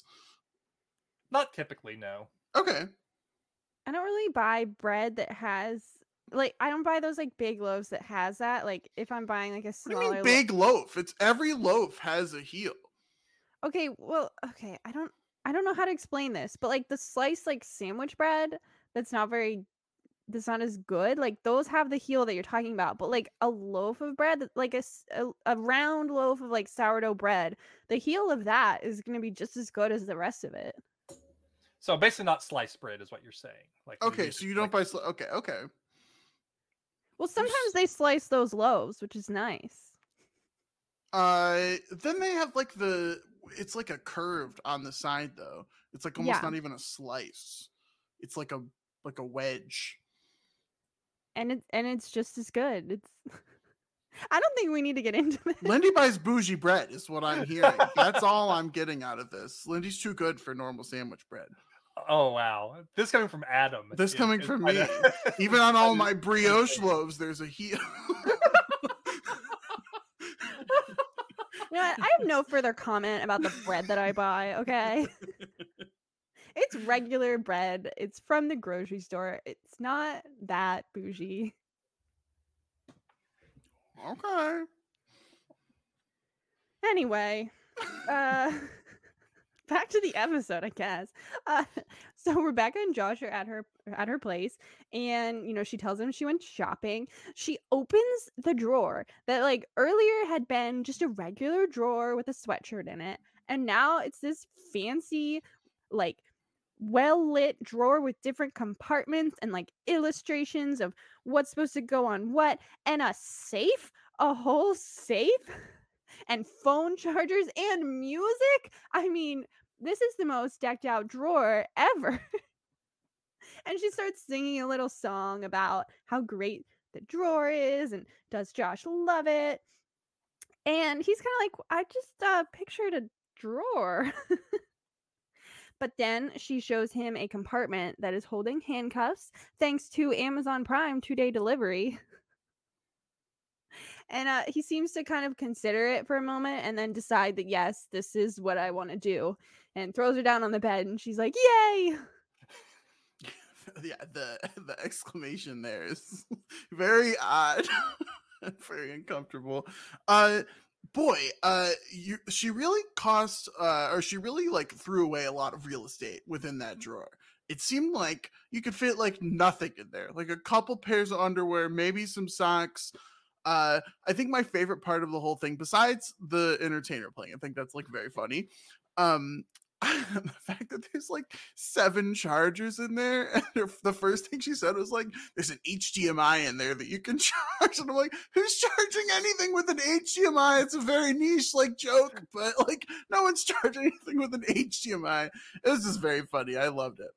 Not typically, no. Okay. I don't really buy bread that has like I don't buy those like big loaves that has that. Like if I'm buying like a What do smaller you mean lo- big loaf? It's every loaf has a heel. Okay, well, okay, I don't I don't know how to explain this, but like the sliced like sandwich bread that's not very that's not as good. Like those have the heel that you're talking about, but like a loaf of bread, that- like a, s- a, a round loaf of like sourdough bread, the heel of that is going to be just as good as the rest of it. So basically, not sliced bread is what you're saying. Like Okay, you so just, you don't like, buy sli- okay, okay. Well, sometimes they slice those loaves, which is nice. Uh then they have like the it's like a curved on the side though. It's like almost Yeah. not even a slice. It's like a like a wedge. And it and it's just as good. It's I don't think we need to get into this. Lindy buys bougie bread is what I'm hearing. That's all I'm getting out of this. Lindy's too good for normal sandwich bread. oh wow, this coming from Adam. This is- coming is from quite me. a- Even on all quite my a- brioche loaves, there's a heel. You know what? I have no further comment about the bread that I buy, okay? It's regular bread. It's from the grocery store. It's not that bougie. Okay. Anyway, uh back to the episode, I guess. Uh So Rebecca and Josh are at her at her place, and you know she tells him she went shopping. She opens the drawer that like earlier had been just a regular drawer with a sweatshirt in it, and now it's this fancy, like well lit drawer with different compartments and like illustrations of what's supposed to go on what, and a safe, a whole safe, and phone chargers and music. I mean, this is the most decked out drawer ever. And she starts singing a little song about how great the drawer is and does Josh love it. And he's kind of like, I just uh, pictured a drawer. But then she shows him a compartment that is holding handcuffs thanks to Amazon Prime two-day delivery. And uh, he seems to kind of consider it for a moment and then decide that, yes, this is what I want to do. And throws her down on the bed and she's like, yay! Yeah, the the exclamation there is very odd. Very uncomfortable. Uh boy, uh you she really cost uh or she really like threw away a lot of real estate within that drawer. It seemed like you could fit like nothing in there. Like a couple pairs of underwear, maybe some socks. Uh I think my favorite part of the whole thing, besides the entertainer playing, I think that's like very funny. Um the fact that there's like seven chargers in there, and the first thing she said was like, "There's an H D M I in there that you can charge," and I'm like, "Who's charging anything with an H D M I?" It's a very niche like joke, but like no one's charging anything with an H D M I. It was just very funny. I loved it.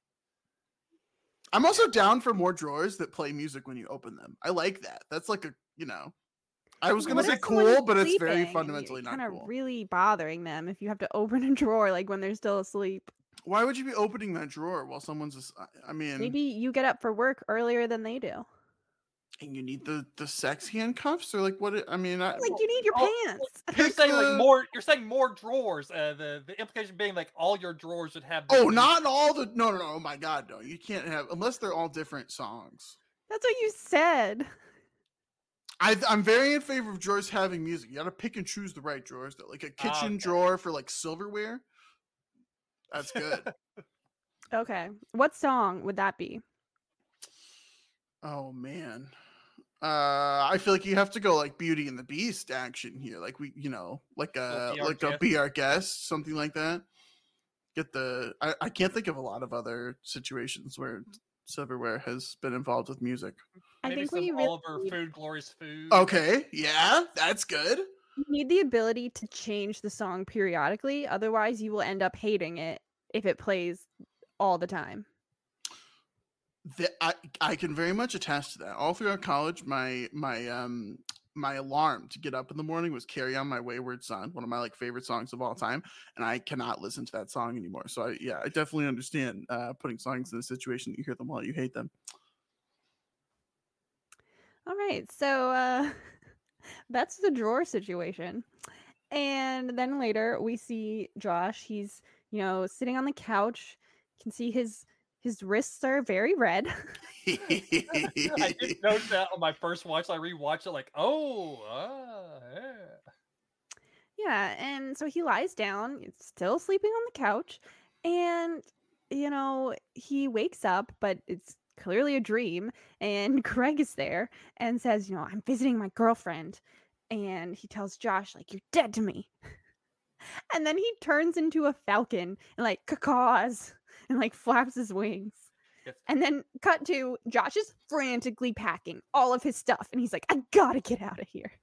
I'm also down for more drawers that play music when you open them. I like that. That's like a you know. I was gonna What say if someone cool, is but it's sleeping very and fundamentally you're not kind of cool. really bothering them if you have to open a drawer like when they're still asleep. Why would you be opening that drawer while someone's? as- I- I mean, Maybe you get up for work earlier than they do. and you need the the sex handcuffs or like what? It, I mean, I, Like you need your Oh, pants. You're pick saying the. like more. You're saying more drawers. Uh, the the implication being like all your drawers would have. Oh, different- not all the. No, no, no. Oh my God, no! You can't have unless they're all different songs. That's what you said. I, I'm very in favor of drawers having music. You got to pick and choose the right drawers. Though, like a kitchen Okay. drawer for like silverware. That's good. Okay. What song would that be? Oh man. Uh, I feel like you have to go like Beauty and the Beast action here, like we, you know, like a Be Our like a Guest. Be Our Guest, something like that. Get the. I, I can't think of a lot of other situations where silverware has been involved with music. I Maybe think some we really Oliver need, Food, Glorious Food. Okay, yeah, that's good. you need the ability to change the song periodically. Otherwise, you will end up hating it if it plays all the time. The, I I can very much attest to that. All throughout college, my my um my alarm to get up in the morning was "Carry On My Wayward Son," one of my like favorite songs of all time, and I cannot listen to that song anymore. So I, yeah, I definitely understand uh, putting songs in a situation that you hear them while you hate them. All right. So uh that's the drawer situation. And then later we see Josh. He's, you know, sitting on the couch. You can see his his wrists are very red. I did note that on my first watch. I rewatched it like, oh, uh, yeah. Yeah, and so he lies down, still sleeping on the couch, and you know, he wakes up, but it's clearly a dream, and Greg is there and says, you know, I'm visiting my girlfriend. And he tells Josh, like, you're dead to me. And then he turns into a falcon and like cacaws and like flaps his wings. Yes. And then cut to Josh is frantically packing all of his stuff, and he's like, I gotta get out of here.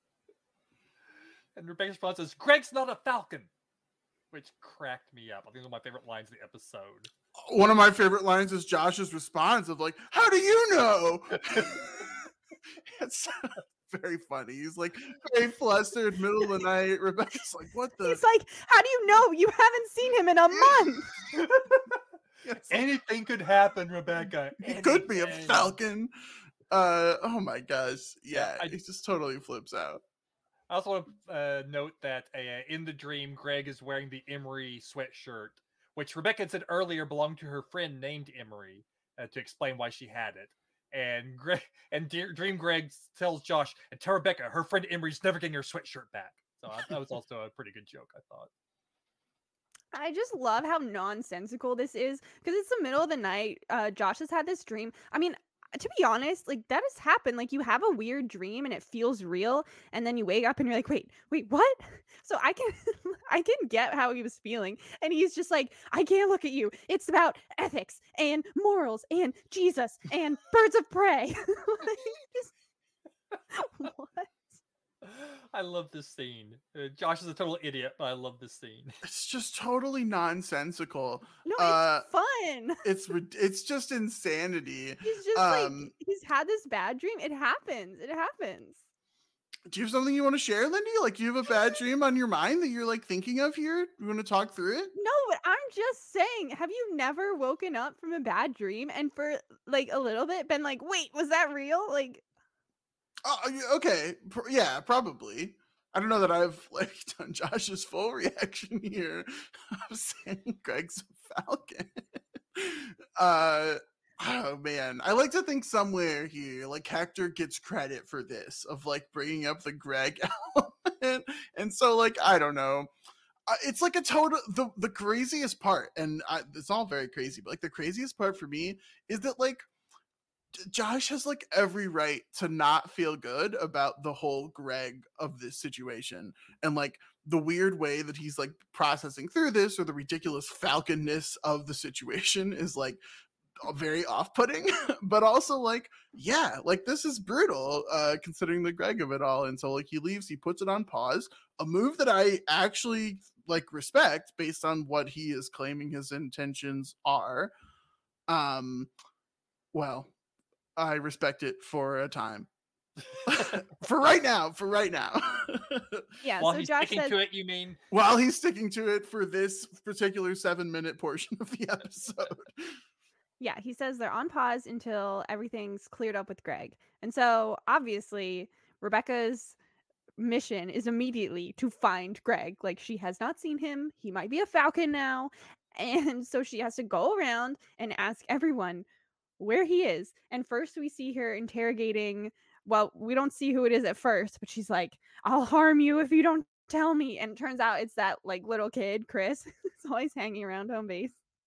And Rebecca's response is, Greg's not a falcon, which cracked me up. I think it was one of my favorite lines of the episode. One of my favorite lines is Josh's response of like, "How do you know?" It's very funny. He's like very flustered, middle of the night. Rebecca's like, "What the?" He's like, how do you know? You haven't seen him in a month. It's like, Anything could happen, Rebecca. he could be a Anything. falcon. Uh, oh my gosh, Yeah, yeah, I- he just totally flips out. I also want to uh, note that uh, in the dream, Greg is wearing the Emery sweatshirt, which Rebecca had said earlier belonged to her friend named Emery, uh, to explain why she had it. And Greg and Dear, Dream Greg tells Josh and tell Rebecca her friend Emery's never getting her sweatshirt back. So I, that was also a pretty good joke, I thought. I just love how nonsensical this is because it's the middle of the night. Uh, Josh has had this dream. I mean, to be honest, like that has happened. Like you have a weird dream and it feels real, and then you wake up and you're like, wait, wait, what? So I can, I can get how he was feeling, and he's just like, I can't look at you. It's about ethics and morals and Jesus and birds of prey. Like, just, what? I love this scene. Uh, Josh is a total idiot, but I love this scene. It's just totally nonsensical. No, it's Uh, fun. It's rid- it's just insanity. He's just Um, like he's had this bad dream. It happens. It happens. Do you have something you want to share, Lindy? Like, do you have a bad dream on your mind that you're like thinking of here? You want to talk through it? No, but I'm just saying, have you never woken up from a bad dream and for like a little bit been like, wait, was that real? Like, Oh, y- okay. Pr- yeah, probably. I don't know that I've like done Josh's full reaction here of saying Greg's a falcon. uh, oh man, I like to think somewhere here, like Hector gets credit for this of like bringing up the Greg element, and so like I don't know. Uh, it's like a total the the craziest part, and I, it's all very crazy, but like the craziest part for me is that like Josh has like every right to not feel good about the whole Greg of this situation, and like the weird way that he's like processing through this, or the ridiculous falconness of the situation is like very off-putting. But also like, yeah, like this is brutal uh considering the Greg of it all. And so like he leaves, he puts it on pause, a move that I actually like respect based on what he is claiming his intentions are. Um well, I respect it for a time. For right now, for right now. yeah. While so he's Josh sticking says, to it, you mean? While he's sticking to it for this particular seven minute portion of the episode. yeah, he says they're on pause until everything's cleared up with Greg. And so obviously Rebecca's mission is immediately to find Greg. Like she has not seen him. He might be a falcon now. And so she has to go around and ask everyone where he is. And first we see her interrogating, well, we don't see who it is at first, but she's like, I'll harm you if you don't tell me. And it turns out it's that like little kid, Chris, who's always hanging around home base.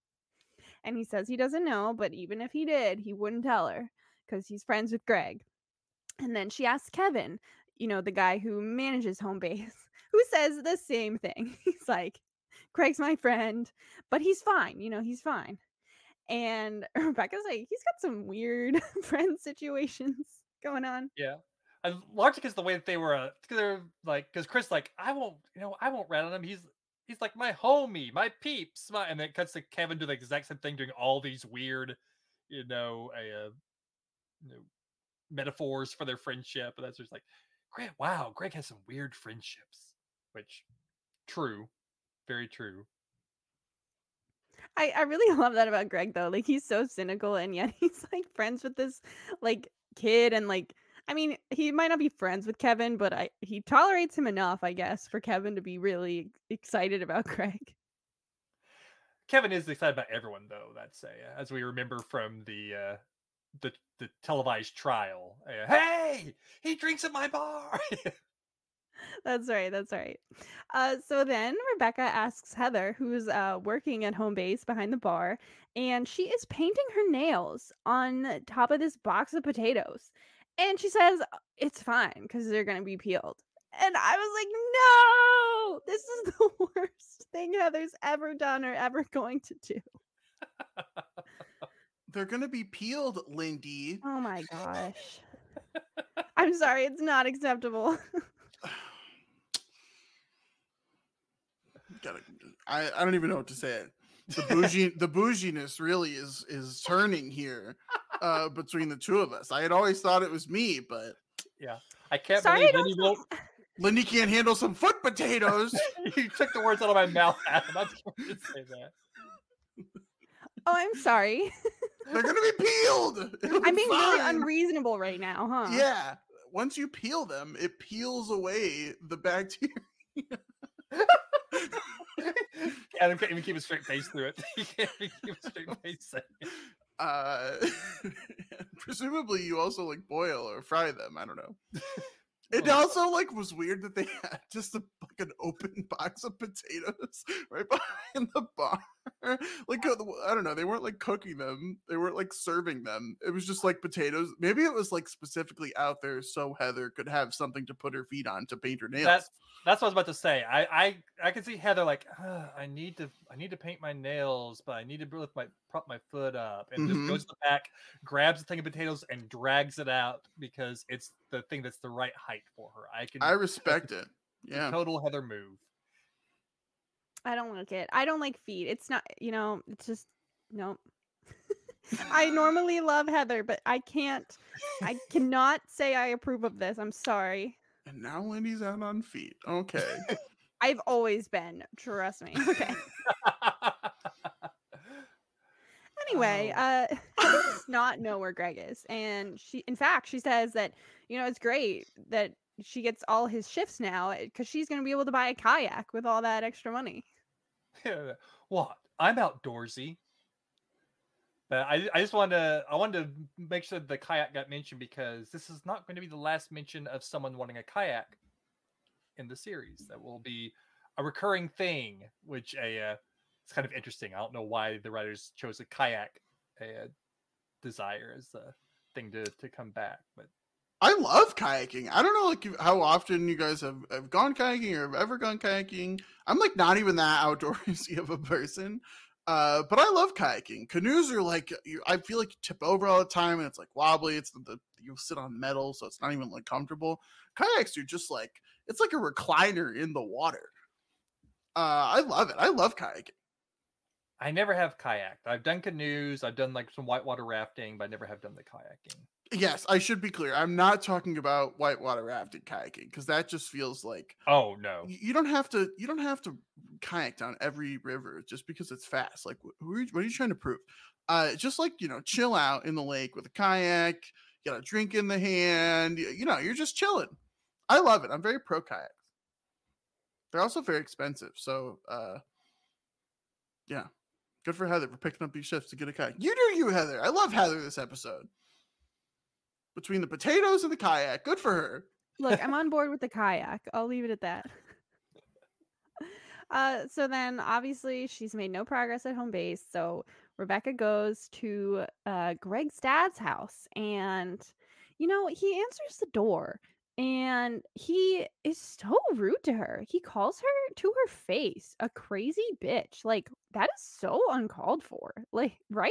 And he says he doesn't know, but even if he did, he wouldn't tell her because he's friends with Greg. And then she asks Kevin, you know, the guy who manages home base, who says the same thing. He's like, Greg's my friend, but he's fine. You know, he's fine. And Rebecca's like, he's got some weird friend situations going on. Yeah. And largely because the way that they were, uh, cause they're like, because Chris like, I won't, you know, I won't rat on him. He's he's like my homie, my peeps, my, and then it cuts to Kevin do the exact same thing, doing all these weird, you know, a, uh, you know, metaphors for their friendship. And that's just like, Greg, wow, Greg has some weird friendships, which true, very true. I, I really love that about Greg though. Like he's so cynical and yet he's like friends with this like kid and like I mean, he might not be friends with Kevin, but I he tolerates him enough, I guess, for Kevin to be really excited about Greg. Kevin is excited about everyone though, that's uh, as we remember from the uh the the televised trial. Uh, hey, he drinks at my bar. That's right. That's right. Uh, so then Rebecca asks Heather, who's uh, working at home base behind the bar, and she is painting her nails on top of this box of potatoes. And she says, it's fine because they're going to be peeled. And I was like, no, this is the worst thing Heather's ever done or ever going to do. They're going to be peeled, Lindy. Oh my gosh. I'm sorry. It's not acceptable. Gotta, I, I don't even know what to say. The bougie, the bouginess really is is turning here uh, between the two of us. I had always thought it was me, but yeah, I can't Sorry, believe Lindy won't. Lindy can't handle some foot potatoes. You took the words out of my mouth, Adam. I was going to say that. Oh, I'm sorry. They're gonna be peeled. It'll be I'm being really fine. unreasonable right now, huh? Yeah. Once you peel them, it peels away the bacteria. Adam can't even keep a straight face through it. He can't even keep a straight face saying it. Uh, presumably, you also like boil or fry them. I don't know. It also like was weird that they had just a, like an open box of potatoes right behind the bar. Like uh, I don't know, they weren't like cooking them, they weren't like serving them. It was just like potatoes. Maybe it was like specifically out there so Heather could have something to put her feet on to paint her nails. That's that's what I was about to say. I I, I can see Heather like "Ugh, I need to I need to paint my nails, but I need to lift my prop my foot up, and Mhm. just goes to the back, grabs the thing of potatoes, and drags it out because it's the thing that's the right height for her. I can I respect it. the Yeah. total Heather move. I don't like it. I don't like feet. It's not, you know, it's just no. I normally love Heather, but I can't. I cannot say I approve of this. I'm sorry. And now Wendy's out on feet. Okay. I've always been. Trust me. Okay. Anyway, Oh. uh, Heather does not know where Greg is, and she, in fact, she says that you know it's great that she gets all his shifts now because she's going to be able to buy a kayak with all that extra money. What? I'm outdoorsy. But I, I just wanted to I wanted to make sure the kayak got mentioned because this is not going to be the last mention of someone wanting a kayak in the series. That will be a recurring thing, which a uh, it's kind of interesting. I don't know why the writers chose a kayak uh, desire as a thing to, to come back, but I love kayaking. I don't know like if- how often you guys have, have gone kayaking or have ever gone kayaking. I'm like not even that outdoorsy of a person. Uh, but I love kayaking. Canoes are like you, I feel like you tip over all the time, and it's like wobbly. It's the, the you sit on metal, so it's not even like comfortable. Kayaks are just like it's like a recliner in the water. Uh, I love it. I love kayaking. I never have kayaked. I've done canoes, I've done like some whitewater rafting, but I never have done the kayaking. Yes, I should be clear. I'm not talking about whitewater rafting kayaking because that just feels like Oh no. y- you don't have to. You don't have to kayak down every river just because it's fast. Like, wh- who are you, what are you trying to prove? Uh, just like you know, chill out in the lake with a kayak. You got a drink in the hand. You, you know, you're just chilling. I love it. I'm very pro kayaks. They're also very expensive, so uh, yeah, good for Heather for picking up these shifts to get a kayak. You do you, Heather. I love Heather this episode. Between the potatoes and the kayak, good for her. Look, I'm on board with the kayak. I'll leave it at that. Uh, so then obviously she's made no progress at home base. So Rebecca goes to uh, Greg's dad's house, and you know he answers the door, and he is so rude to her. He calls her to her face a crazy bitch. Like that is so uncalled for. Like right?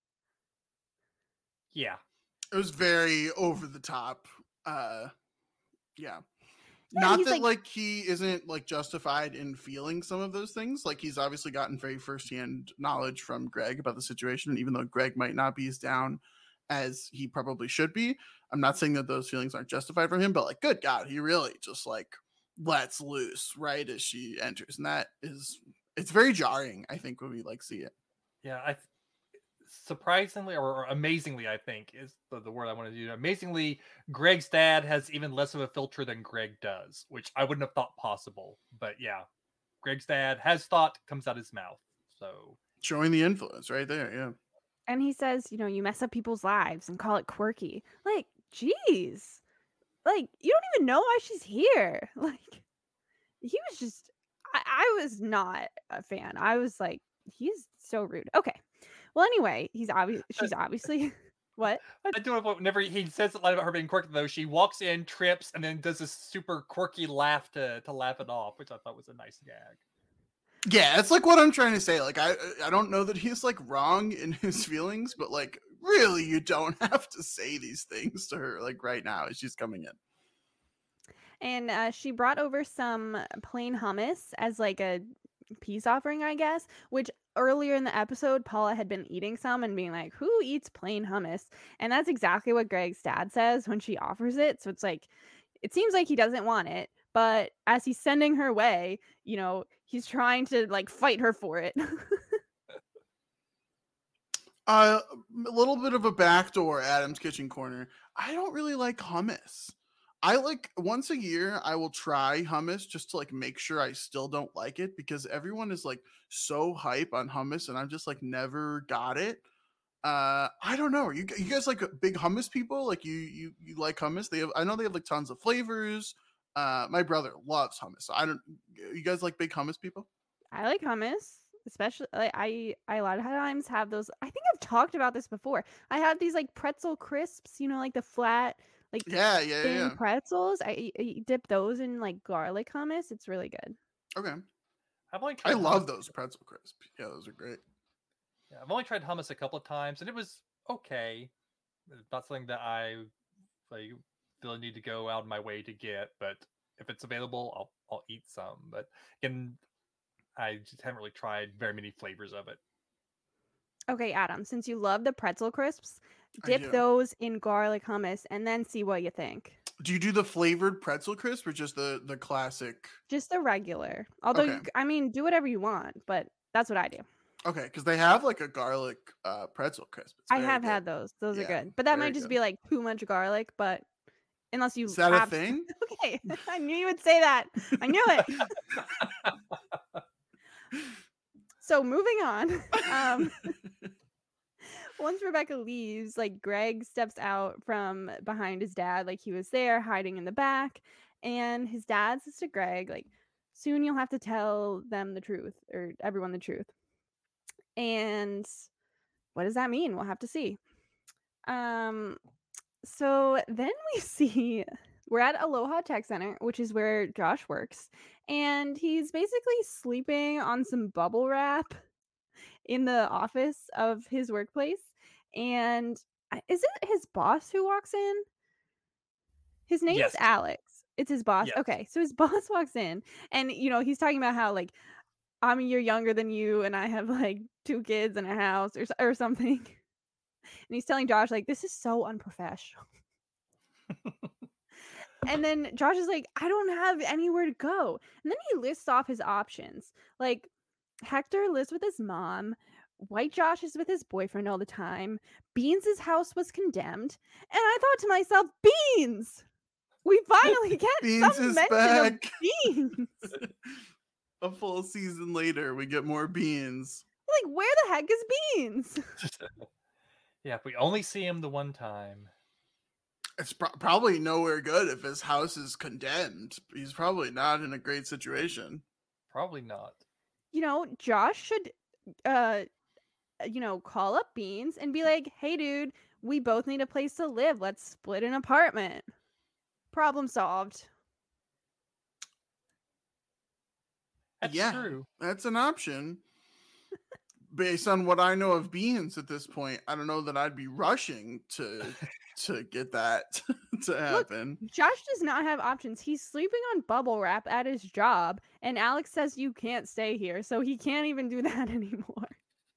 Yeah. It was very over the top. Uh, yeah. Yeah, Not he's that like- like, he isn't like justified in feeling some of those things. Like he's obviously gotten very firsthand knowledge from Greg about the situation, even though Greg might not be as down as he probably should be. I'm not saying that those feelings aren't justified for him, but like, good God, he really just like lets loose right as she enters, and that is it's very jarring. I think when we like see it. Yeah, I th- surprisingly or amazingly, I think is the, the word I want to use. Amazingly, Greg's dad has even less of a filter than Greg does, which I wouldn't have thought possible. But yeah, Greg's dad has thought, comes out his mouth. So Showing the influence right there, yeah. And he says, you know, you mess up people's lives and call it quirky. Like, geez. Like, you don't even know why she's here. Like, he was just, I, I was not a fan. I was like, he's so rude. Okay. Well, anyway, he's obvious. She's obviously, what? I do love whenever he says a lot about her being quirky, though. She walks in, trips, and then does this super quirky laugh to, to laugh it off, which I thought was a nice gag. Yeah, that's like what I'm trying to say. Like, I I don't know that he's like wrong in his feelings, but like, really, you don't have to say these things to her like right now as she's coming in. And uh, she brought over some plain hummus as like a peace offering, I guess, which earlier in the episode, Paula had been eating some and being like, who eats plain hummus? And that's exactly what Greg's dad says when she offers it. So it's like, it seems like he doesn't want it, but as he's sending her way, you know, he's trying to like fight her for it. Uh, a little bit of a backdoor Adam's Kitchen Corner. I don't really like hummus. I like once a year I will try hummus just to like make sure I still don't like it because everyone is like so hype on hummus and I've just like never got it. Uh, I don't know. Are you you guys like big hummus people? Like you you you like hummus? They have. I know they have like tons of flavors. Uh, my brother loves hummus. So I don't. You guys like big hummus people? I like hummus, especially like I I a lot of times have those. I think I've talked about this before. I have these like pretzel crisps, you know, like the flat, like Yeah, yeah, thin yeah. pretzels. I, I dip those in like garlic hummus. It's really good. Okay. I've only I tried love hummus- those pretzel crisps. Yeah, those are great. Yeah, I've only tried hummus a couple of times, and it was okay. It's not something that I like really need to go out of my way to get, but if it's available, I'll I'll eat some. But again, I just haven't really tried very many flavors of it. Okay, Adam, since you love the pretzel crisps, I dip do. those in garlic hummus and then see what you think. Do you do the flavored pretzel crisp or just the the classic? Just the regular. Although, Okay. you, I mean, do whatever you want, but that's what I do. Okay, because they have like a garlic uh, pretzel crisp. It's I very have good. had those. Those Yeah, are good. But that very might just good. be like too much garlic, but unless you Is that a abs- thing? Okay, I knew you would say that. I knew it. So moving on. Um, once Rebecca leaves, like Greg steps out from behind his dad, like he was there hiding in the back, and his dad says to Greg, like, soon you'll have to tell them the truth, or everyone the truth. And what does that mean? We'll have to see. Um, so then we see we're at Aloha Tech Center, which is where Josh works, and he's basically sleeping on some bubble wrap in the office of his workplace. And I- is it his boss who walks in? His name's Yes. Alex. It's his boss. Yes. Okay, so his boss walks in, and you know he's talking about how like I'm a year younger than you, and I have like two kids and a house or s- or something. And he's telling Josh like this is so unprofessional. And then Josh is like, I don't have anywhere to go. And then he lists off his options. Like Hector lives with his mom. White Josh is with his boyfriend all the time. Beans' house was condemned. And I thought to myself, Beans! We finally get Beans some is mention back. of Beans. A full season later, we get more beans. Like, where the heck is Beans? Yeah, if we only see him the one time. It's pro- probably nowhere good if his house is condemned. He's probably not in a great situation. Probably not. You know, Josh should, uh, you know, call up Beans and be like, hey, dude, we both need a place to live. Let's split an apartment. Problem solved. That's Yeah. true. That's an option. Based on what I know of Beans at this point, I don't know that I'd be rushing to to get that to happen. Josh does not have options. He's sleeping on bubble wrap at his job, and Alex says you can't stay here, so he can't even do that anymore.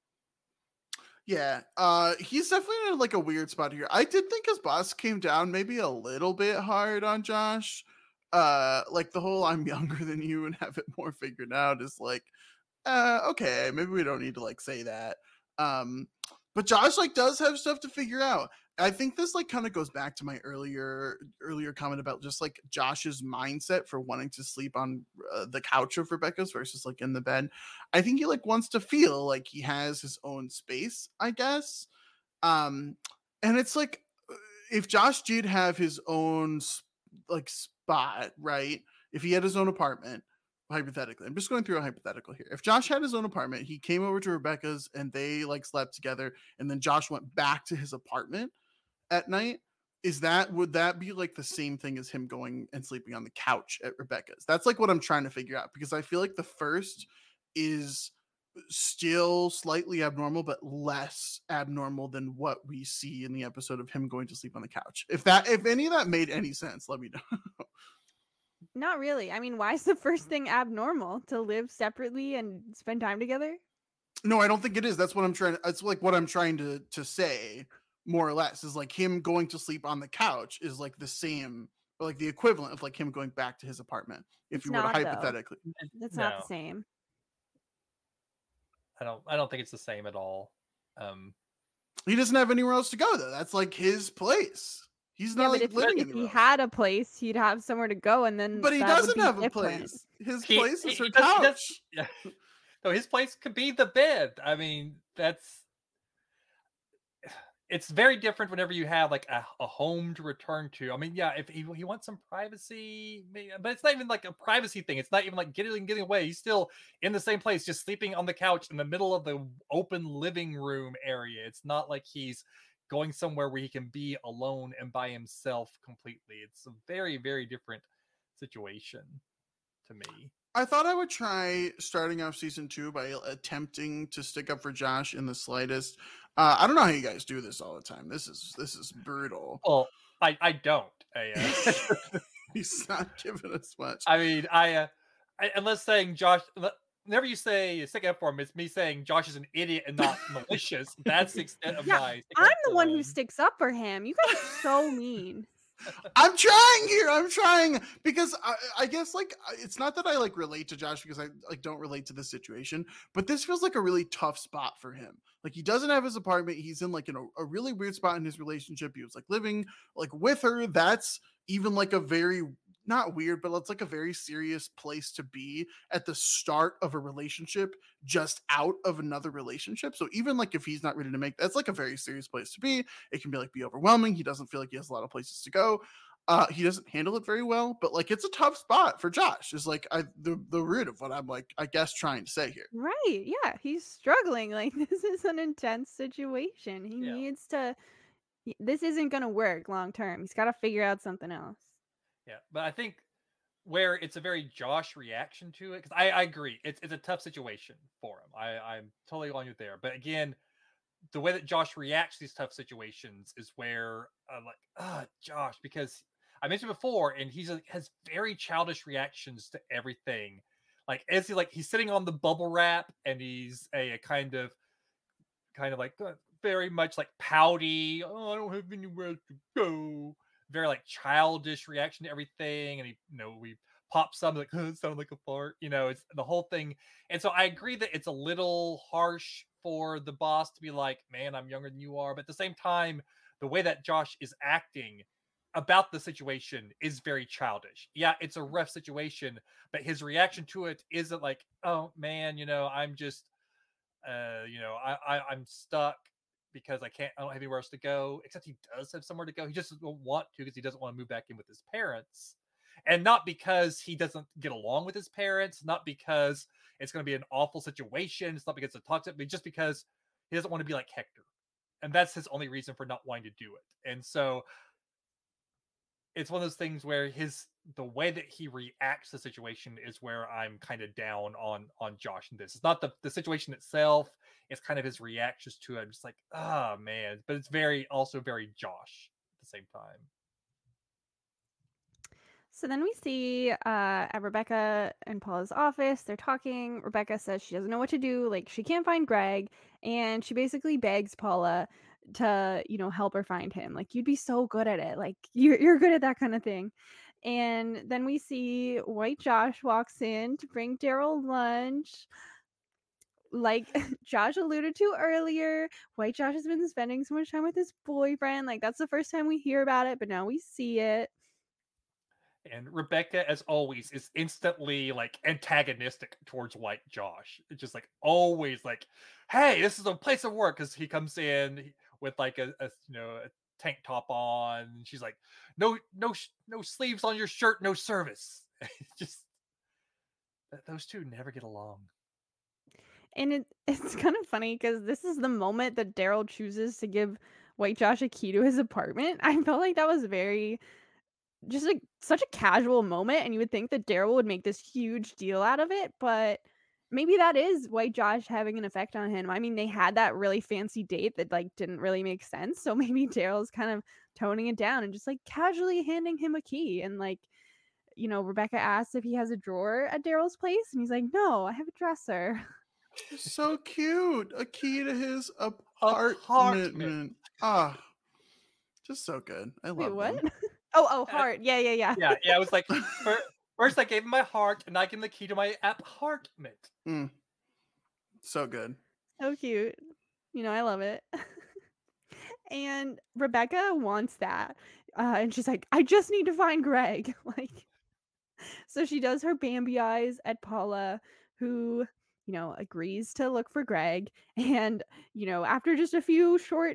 Yeah, uh, he's definitely in like a weird spot here. I did think his boss came down maybe a little bit hard on Josh. Uh, like the whole "I'm younger than you and have it more figured out" is like, uh, okay, maybe we don't need to like say that. Um, but Josh like does have stuff to figure out. I think this like kind of goes back to my earlier earlier comment about just like Josh's mindset for wanting to sleep on uh, the couch of Rebecca's versus like in the bed. I think he like wants to feel like he has his own space, I guess. Um, and it's like if Josh did have his own like spot, right? If he had his own apartment, hypothetically, I'm just going through a hypothetical here. If Josh had his own apartment, he came over to Rebecca's and they like slept together, and then Josh went back to his apartment at night. Is that would that be like the same thing as him going and sleeping on the couch at Rebecca's? That's like what I'm trying to figure out, because I feel like the first is still slightly abnormal, but less abnormal than what we see in the episode of him going to sleep on the couch. If that if any of that made any sense, let me know. Not really. I mean, why is the first thing abnormal? To live separately and spend time together? No, I don't think it is. That's what I'm trying. It's like what I'm trying to to say, more or less, is like him going to sleep on the couch is like the same, or like the equivalent of like him going back to his apartment. If It's you were to not, though. hypothetically, That's not No. the same. I don't. I don't think it's the same at all. Um, he doesn't have anywhere else to go though. That's like his place. He's Yeah, not but like if, living if anywhere he else. had a place, he'd have somewhere to go, and then But he that would doesn't be have a different. place. His He- place he- is her he does- he couch. does- yeah. So his place could be the bed. I mean, that's it's very different whenever you have like a, a home to return to. I mean, yeah, if he, he wants some privacy, may- but it's not even like a privacy thing. It's not even like getting getting away. He's still in the same place, just sleeping on the couch in the middle of the open living room area. It's not like he's going somewhere where he can be alone and by himself completely. It's a very, very different situation to me. I thought I would try starting off season two by attempting to stick up for Josh in the slightest. Uh, I don't know how you guys do this all the time. This is this is brutal. Well, I I don't. I, uh, He's not giving us much. I mean, I, uh, I unless saying Josh. Whenever you say stick up for him, it's me saying Josh is an idiot and not malicious. That's the extent of Yeah, my. I'm the one who sticks up for him. You guys are so mean. I'm trying here. I'm trying because I, I guess like it's not that I like relate to Josh because I like don't relate to this situation, but this feels like a really tough spot for him. Like he doesn't have his apartment. He's in like in a, a really weird spot in his relationship. He was like living like with her. That's even like a very not weird, but it's like a very serious place to be at the start of a relationship, just out of another relationship. So even like if he's not ready to make that's like a very serious place to be. It can be like be overwhelming. He doesn't feel like he has a lot of places to go. Uh, he doesn't handle it very well, but like it's a tough spot for Josh. Is like I the the root of what I'm like I guess trying to say here. Right? Yeah, he's struggling. Like this is an intense situation. He Yeah. needs to. This isn't going to work long term. He's got to figure out something else. Yeah, but I think where it's a very Josh reaction to it, because I, I agree, it's it's a tough situation for him. I I'm totally on you there. But again, the way that Josh reacts to these tough situations is where I'm like, ah, Josh, because I mentioned before, and he's a, has very childish reactions to everything. Like as he like he's sitting on the bubble wrap, and he's a, a kind of kind of like uh, very much like pouty. Oh, I don't have anywhere to go. Very like childish reaction to everything, and he, you know, we pop some like, oh, it sounded like a fart, you know, it's the whole thing. And so I agree that it's a little harsh for the boss to be like, man, I'm younger than you are, but at the same time, the way that Josh is acting about the situation is very childish. Yeah, it's a rough situation, but his reaction to it isn't like, oh man, you know, I'm just uh, you know, I, I I'm stuck because I can't, I don't have anywhere else to go. Except he does have somewhere to go. He just doesn't want to because he doesn't want to move back in with his parents, and not because he doesn't get along with his parents, not because it's going to be an awful situation. It's not because it's toxic, but just because he doesn't want to be like Hector, and that's his only reason for not wanting to do it. And so it's one of those things where his the way that he reacts to the situation is where I'm kind of down on on Josh in this. It's not the, the situation itself, it's kind of his reactions to it. I'm just like, ah, oh, man. But it's very also very Josh at the same time. So then we see uh, at Rebecca and Paula's office, they're talking. Rebecca says she doesn't know what to do. Like, she can't find Greg. And she basically begs Paula to, you know, help her find him. Like, you'd be so good at it. Like, you're, you're good at that kind of thing. And then we see White Josh walks in to bring Daryl lunch. Like Josh alluded to earlier, White Josh has been spending so much time with his boyfriend. Like, that's the first time we hear about it, but now we see it. And Rebecca, as always, is instantly like antagonistic towards White Josh. It's just like always like, hey, this is a place of work, because he comes in with like a, a you know a tank top on, and she's like, no no no sleeves on your shirt, no service. Just those two never get along. And it, it's kind of funny because this is the moment that Daryl chooses to give White Josh a key to his apartment. I felt like that was very just like such a casual moment, and you would think that Daryl would make this huge deal out of it, but maybe that is White Josh having an effect on him. I mean, they had that really fancy date that like didn't really make sense, so maybe Daryl's kind of toning it down and just like casually handing him a key. And like, you know, Rebecca asks if he has a drawer at Daryl's place, and he's like, no, I have a dresser. So cute. A key to his apartment. Apartment. Ah, just so good. I love Wait, what? them. oh, oh, heart. Yeah, yeah, yeah. Yeah, yeah. I was like, first I gave him my heart, and I gave him the key to my apartment. Mm. So good. So cute. You know, I love it. And Rebecca wants that. Uh, and she's like, I just need to find Greg. Like, so she does her Bambi eyes at Paula, who, you know, agrees to look for Greg. And, you know, after just a few short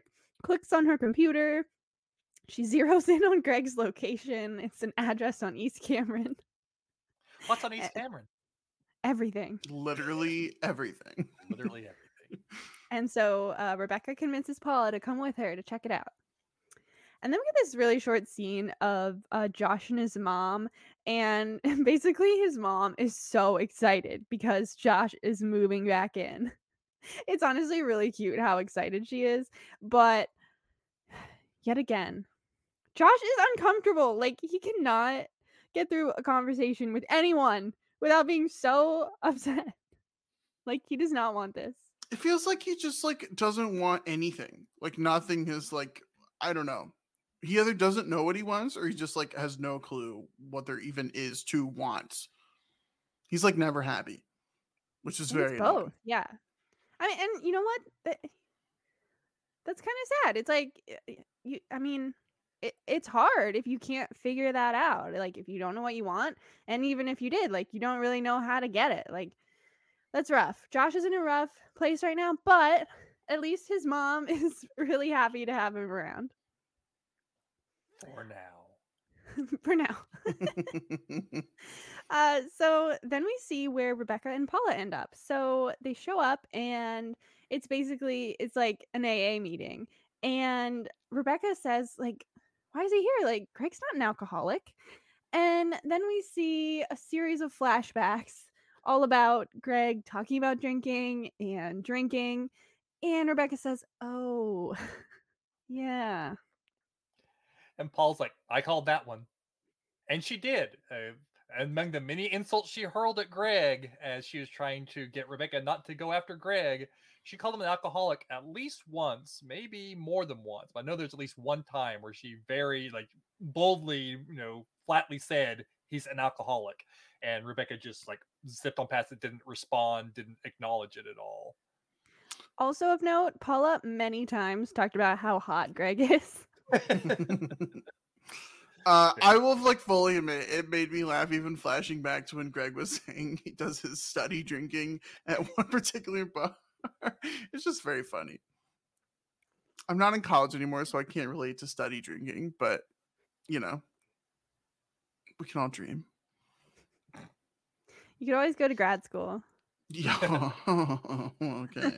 clicks on her computer. She zeroes in on Greg's location. It's an address on East Cameron. What's on East Cameron? Everything. Literally everything. Literally everything. And so uh, Rebecca convinces Paula to come with her to check it out. And then we get this really short scene of uh, Josh and his mom. And basically his mom is so excited because Josh is moving back in. It's honestly really cute how excited she is. But yet again, Josh is uncomfortable. Like, he cannot get through a conversation with anyone without being so upset. Like, he does not want this. It feels like he just like doesn't want anything. Like nothing is like, I don't know. He either doesn't know what he wants or he just like has no clue what there even is to want. He's like never happy, which is very both. annoying. Yeah. I mean, and you know what? That, that's kind of sad. It's like, you. I mean, it, it's hard if you can't figure that out. Like, if you don't know what you want, and even if you did, like, you don't really know how to get it. Like, that's rough. Josh is in a rough place right now, but at least his mom is really happy to have him around. For now. For now. uh, so then we see where Rebecca and Paula end up. So they show up and it's basically, it's like an A A meeting. And Rebecca says, like, why is he here? Like, Greg's not an alcoholic. And then we see a series of flashbacks all about Greg talking about drinking and drinking. And Rebecca says, oh, yeah. And Paul's like, I called that one. And she did. Uh, among the many insults she hurled at Greg as she was trying to get Rebecca not to go after Greg, she called him an alcoholic at least once, maybe more than once. But I know there's at least one time where she very like boldly, you know, flatly said he's an alcoholic. And Rebecca just like zipped on past it, didn't respond, didn't acknowledge it at all. Also of note, Paula many times talked about how hot Greg is. uh, I will like fully admit it made me laugh even flashing back to when Greg was saying he does his study drinking at one particular bar. It's just very funny. I'm not in college anymore, so I can't relate to study drinking, but you know, we can all dream. You could always go to grad school. Yeah. Okay.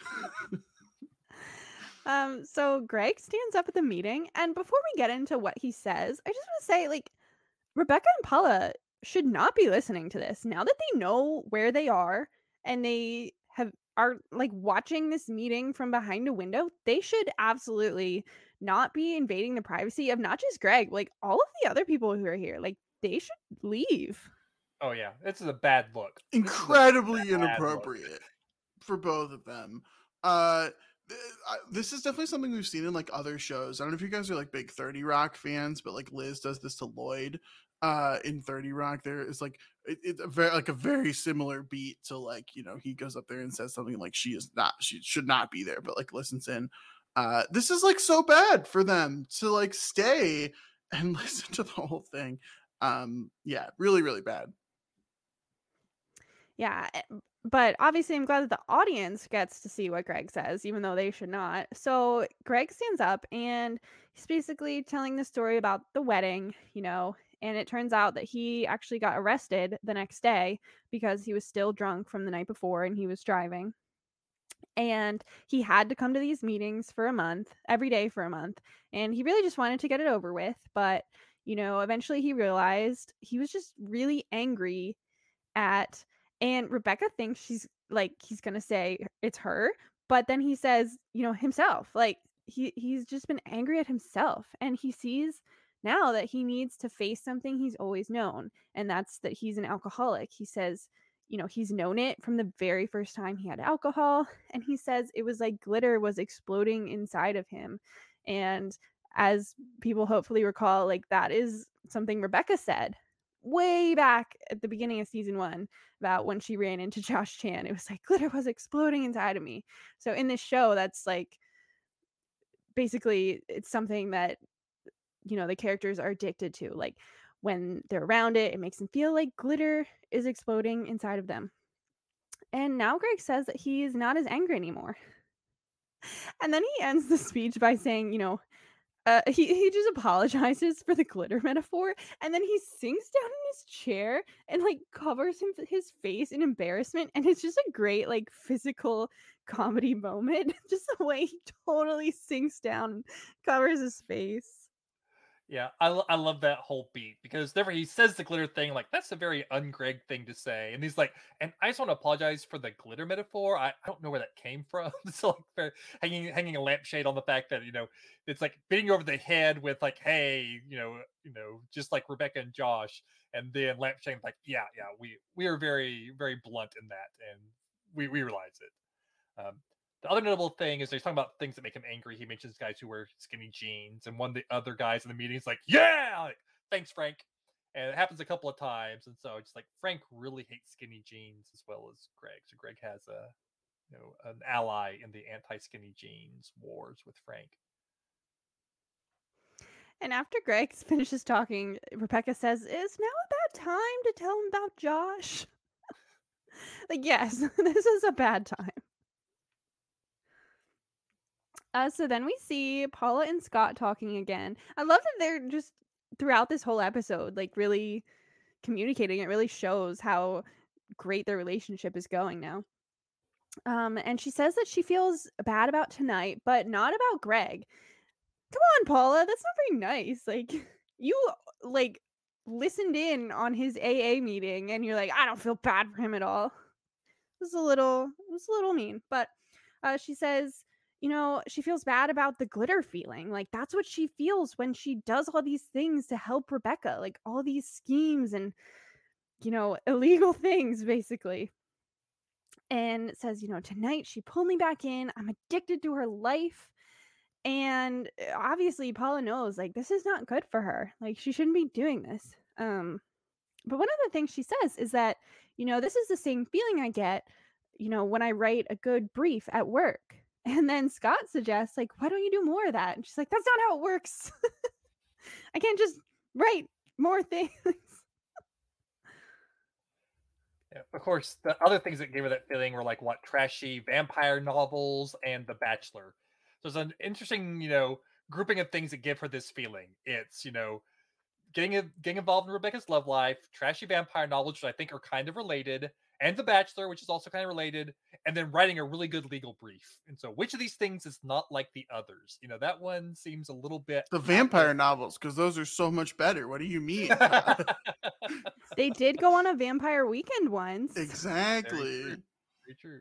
um, so Greg stands up at the meeting, and before we get into what he says, I just want to say, like, Rebecca and Paula should not be listening to this. Now that they know where they are and they have are like watching this meeting from behind a window, they should absolutely not be invading the privacy of not just Greg, like all of the other people who are here. Like, they should leave. Oh yeah, this is a bad look. Incredibly bad inappropriate look. For both of them. Uh, th- I, this is definitely something we've seen in like other shows. I don't know if you guys are like big thirty Rock fans, but like Liz does this to Lloyd uh, in thirty Rock. There is like it, it's a very like a very similar beat to like, you know, he goes up there and says something like she is not she should not be there, but like listens in. Uh, this is like so bad for them to like stay and listen to the whole thing. Um, yeah, really, really bad. Yeah, but obviously I'm glad that the audience gets to see what Greg says, even though they should not. So Greg stands up and he's basically telling the story about the wedding, you know, and it turns out that he actually got arrested the next day because he was still drunk from the night before and he was driving. And he had to come to these meetings for a month, every day for a month. And he really just wanted to get it over with. But, you know, eventually he realized he was just really angry at, and Rebecca thinks she's like, he's going to say it's her. But then he says, you know, himself, like he, he's just been angry at himself. And he sees now that he needs to face something he's always known. And that's that he's an alcoholic. He says, you know, he's known it from the very first time he had alcohol. And he says it was like glitter was exploding inside of him. And as people hopefully recall, like that is something Rebecca said way back at the beginning of season one about when she ran into Josh Chan. It was like glitter was exploding inside of me. So in this show, that's like basically it's something that, you know, the characters are addicted to. Like when they're around it, it makes them feel like glitter is exploding inside of them. And now Greg says that he is not as angry anymore. And then he ends the speech by saying, you know, uh, he, he just apologizes for the glitter metaphor. And then he sinks down in his chair and like covers him, his face in embarrassment. And it's just a great like physical comedy moment. Just the way he totally sinks down and covers his face. Yeah, I, lo- I love that whole beat because never he says the glitter thing like that's a very un-Greg thing to say, and he's like, and I just want to apologize for the glitter metaphor. I, I don't know where that came from. So like very- hanging hanging a lampshade on the fact that you know it's like beating you over the head with like, hey, you know, you know, just like Rebecca and Josh, and then lampshade like, yeah, yeah, we we are very very blunt in that, and we we realize it. Um, the other notable thing is they're talking about things that make him angry. He mentions guys who wear skinny jeans, and one of the other guys in the meeting is like, "Yeah, like, thanks, Frank." And it happens a couple of times, and so it's like Frank really hates skinny jeans as well as Greg. So Greg has a, you know, an ally in the anti-skinny jeans wars with Frank. And after Greg finishes talking, Rebecca says, "Is now a bad time to tell him about Josh?" Like, yes, this is a bad time. Uh, so then we see Paula and Scott talking again. I love that they're just throughout this whole episode, like really communicating. It really shows how great their relationship is going now. Um, and she says that she feels bad about tonight, but not about Greg. Come on, Paula, that's not very nice. Like you like listened in on his A A meeting, and you're like, I don't feel bad for him at all. It was a little, it was a little mean, but uh, she says, you know, she feels bad about the glitter feeling. Like that's what she feels when she does all these things to help Rebecca, like all these schemes and, you know, illegal things, basically. And it says, you know, tonight she pulled me back in. I'm addicted to her life. And uh, obviously, Paula knows, like, this is not good for her. Like, she shouldn't be doing this. Um, but one of the things she says is that, you know, this is the same feeling I get, you know, when I write a good brief at work. And then Scott suggests, like, why don't you do more of that? And she's like, that's not how it works. I can't just write more things. Yeah, of course, the other things that gave her that feeling were like what trashy vampire novels and The Bachelor. So it's an interesting, you know, grouping of things that give her this feeling. It's, you know, getting a, getting involved in Rebecca's love life, trashy vampire novels, which I think are kind of related, and The Bachelor, which is also kind of related, and then writing a really good legal brief. And so, which of these things is not like the others? You know, that one seems a little bit The vampire novels, because those are so much better. What do you mean? They did go on a vampire weekend once. Exactly. Very true. Very true.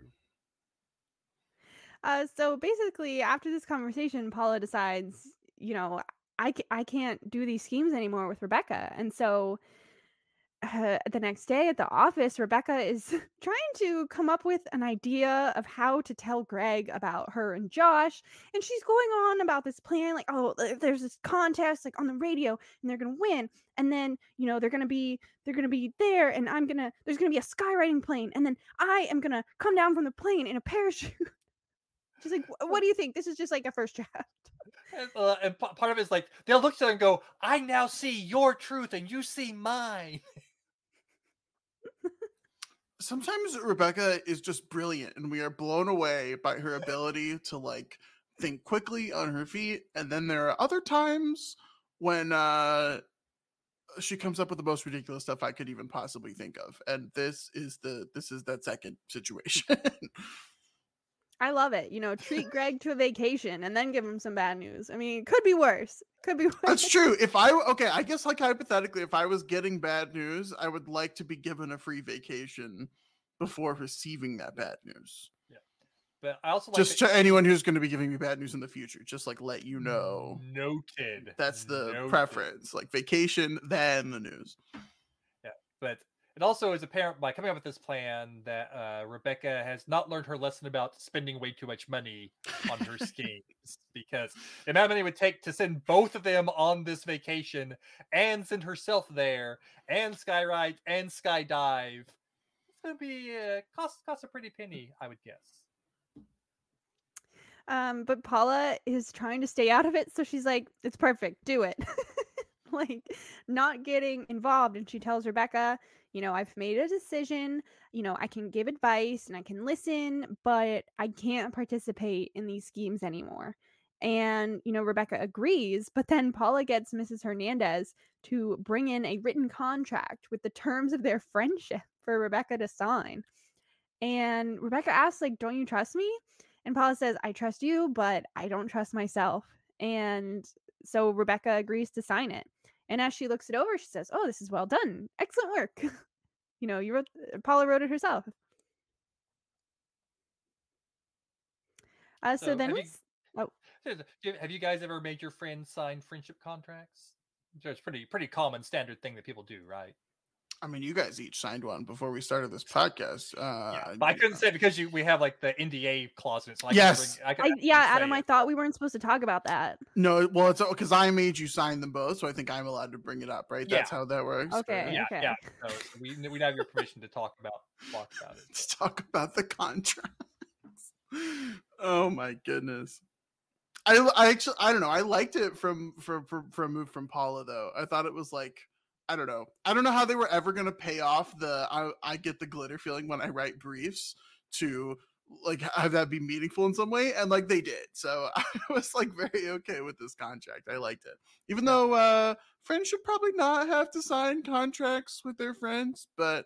Uh, so basically, after this conversation, Paula decides, you know, I, I can't do these schemes anymore with Rebecca. And so uh, the next day at the office, Rebecca is trying to come up with an idea of how to tell Greg about her and Josh. And she's going on about this plan, like, oh, there's this contest like on the radio and they're going to win. And then, you know, they're going to be, they're going to be there and I'm going to, there's going to be a skywriting plane. And then I am going to come down from the plane in a parachute. She's like, what do you think? This is just like a first draft. And, uh, and p- part of it is like, they'll look at her and go, I now see your truth and you see mine. Sometimes Rebecca is just brilliant and we are blown away by her ability to like think quickly on her feet. And then there are other times when uh she comes up with the most ridiculous stuff I could even possibly think of. And this is the this is that second situation. I love it. You know, treat Greg to a vacation and then give him some bad news. I mean, it could be worse. Could be worse. That's true. If I okay, I guess like hypothetically, if I was getting bad news, I would like to be given a free vacation before receiving that bad news. Yeah, but I also like just that- to anyone who's going to be giving me bad news in the future, just like let you know. Noted. That's the Noted. preference, like vacation, then the news. Yeah, but it also is apparent by coming up with this plan that uh, Rebecca has not learned her lesson about spending way too much money on her schemes, because the amount of money it would take to send both of them on this vacation and send herself there and skyride and skydive, it's going to be uh, cost cost a pretty penny, I would guess. Um, but Paula is trying to stay out of it, so she's like, "It's perfect, do it." Like, not getting involved, and she tells Rebecca, You know, I've made a decision. You know, I can give advice and I can listen, but I can't participate in these schemes anymore. And, you know, Rebecca agrees, but then Paula gets Missus Hernandez to bring in a written contract with the terms of their friendship for Rebecca to sign. And Rebecca asks, like, don't you trust me? And Paula says, I trust you, but I don't trust myself. And so Rebecca agrees to sign it. And as she looks it over, she says, oh, this is well done. Excellent work. You know, you wrote, Paula wrote it herself. Uh, so, So then have we, you s- oh, do you- have you guys ever made your friends sign friendship contracts? So it's pretty pretty common standard thing that people do, right? I mean, you guys each signed one before we started this podcast. Uh, Yeah, but I couldn't yeah. say because you we have like the N D A clause in it, so I Yes. couldn't bring, I could I, actually yeah, say Adam, I it. thought we weren't supposed to talk about that. No, well, it's because I made you sign them both, so I think I'm allowed to bring it up, right? Yeah. That's how that works. Okay. right? Yeah, okay. yeah. So, so we we have your permission to talk about talk about it. Let's talk about the contracts. Oh my goodness. I, I actually I don't know. I liked it from from from from a move from Paula though. I thought it was like I don't know. I don't know how they were ever gonna pay off the I I get the glitter feeling when I write briefs to like have that be meaningful in some way, and like they did. So I was like very okay with this contract. I liked it, even Yeah. though uh friends should probably not have to sign contracts with their friends, but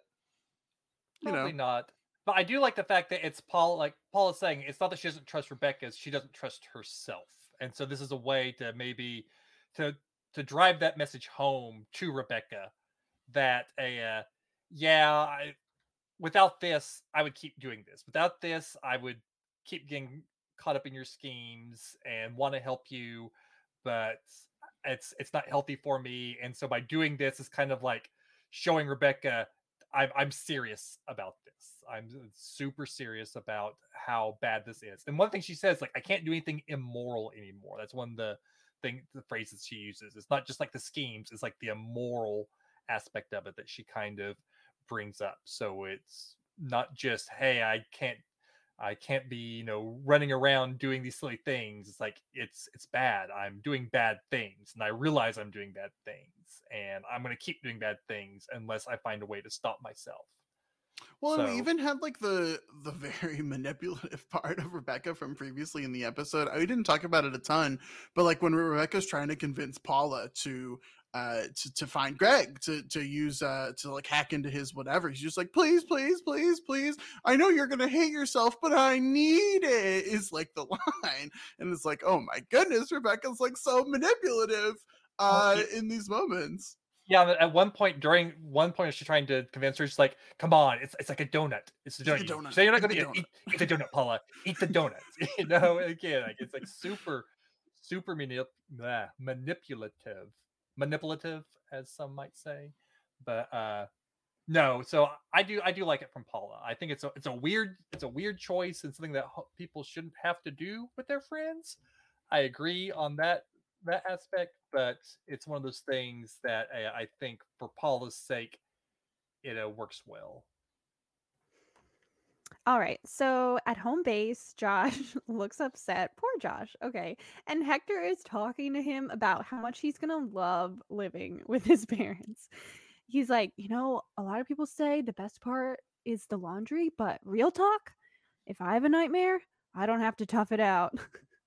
you Probably know, not. But I do like the fact that it's Paul, like Paul is saying, it's not that she doesn't trust Rebecca, it's she doesn't trust herself. And so this is a way to maybe to to drive that message home to Rebecca that a uh, yeah, I, without this, I would keep doing this. Without this, I would keep getting caught up in your schemes and want to help you, but it's it's not healthy for me. And so by doing this, it's kind of like showing Rebecca I'm I'm serious about this. I'm super serious about how bad this is. And one thing she says, like, I can't do anything immoral anymore. That's one of the thing the phrases she uses. It's not just like the schemes, it's like the immoral aspect of it that she kind of brings up. So it's not just, hey, I can't I can't be, you know, running around doing these silly things. It's like it's it's bad. I'm doing bad things and I realize I'm doing bad things and I'm going to keep doing bad things unless I find a way to stop myself. well, and we So- even had like the the very manipulative part of Rebecca from previously in the episode. I didn't talk about it a ton, but like when Rebecca's trying to convince Paula to uh to, to find Greg to to use uh to like hack into his whatever, he's just like, please, please, please, please. I know you're gonna hate yourself, but I need it. Is like the line, and it's like, oh my goodness, Rebecca's like so manipulative uh Oh, it- in these moments. Yeah, at one point during one point, she's trying to convince her. She's like, "Come on, it's it's like a donut. It's a It's like donut. a You donut. say you're not Eat going the to eat, eat the donut, Paula. Eat the donut." You know, again, like it's like super, super manip- blah, manipulative, manipulative, as some might say. But uh no, so I do I do like it from Paula. I think it's a it's a weird it's a weird choice and something that ho- people shouldn't have to do with their friends. I agree on that that aspect, but it's one of those things that I, I think for Paula's sake, it uh, works well. All right. So at home base, Josh looks upset. Poor Josh. Okay. And Hector is talking to him about how much he's going to love living with his parents. He's like, you know, a lot of people say the best part is the laundry, but real talk, if I have a nightmare, I don't have to tough it out.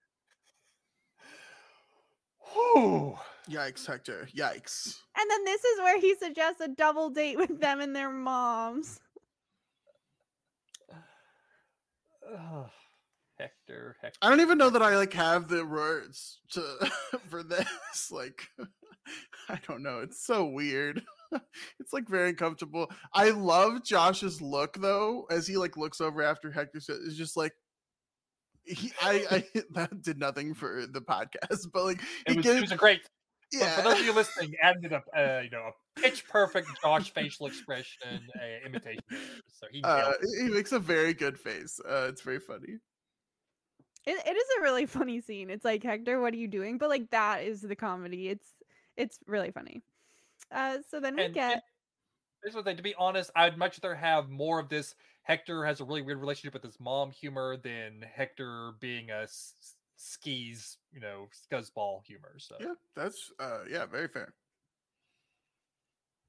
Whew. Yikes, Hector. Yikes. And then this is where he suggests a double date with them and their moms. Ugh. Hector, Hector. I don't even know that I like have the words to for this. Like, I don't know. It's so weird. It's like very uncomfortable. I love Josh's look though, as he like looks over after Hector says, it's just like he. I, I that did nothing for the podcast, but like It he was, gives, it was a great. yeah. For those of you listening, added a uh, you know a pitch perfect Josh facial expression uh, imitation. There. So he uh, nailed it. he makes a very good face. Uh, it's very funny. It, it is a really funny scene. It's like, Hector, what are you doing? But like that is the comedy. It's it's really funny. Uh, so then we And get. it- Here's what they, to be honest, I'd much rather have more of this. Hector has a really weird relationship with his mom humor than Hector being a s- s- skis, you know, scuzzball humor. So Yeah, that's uh, yeah, very fair.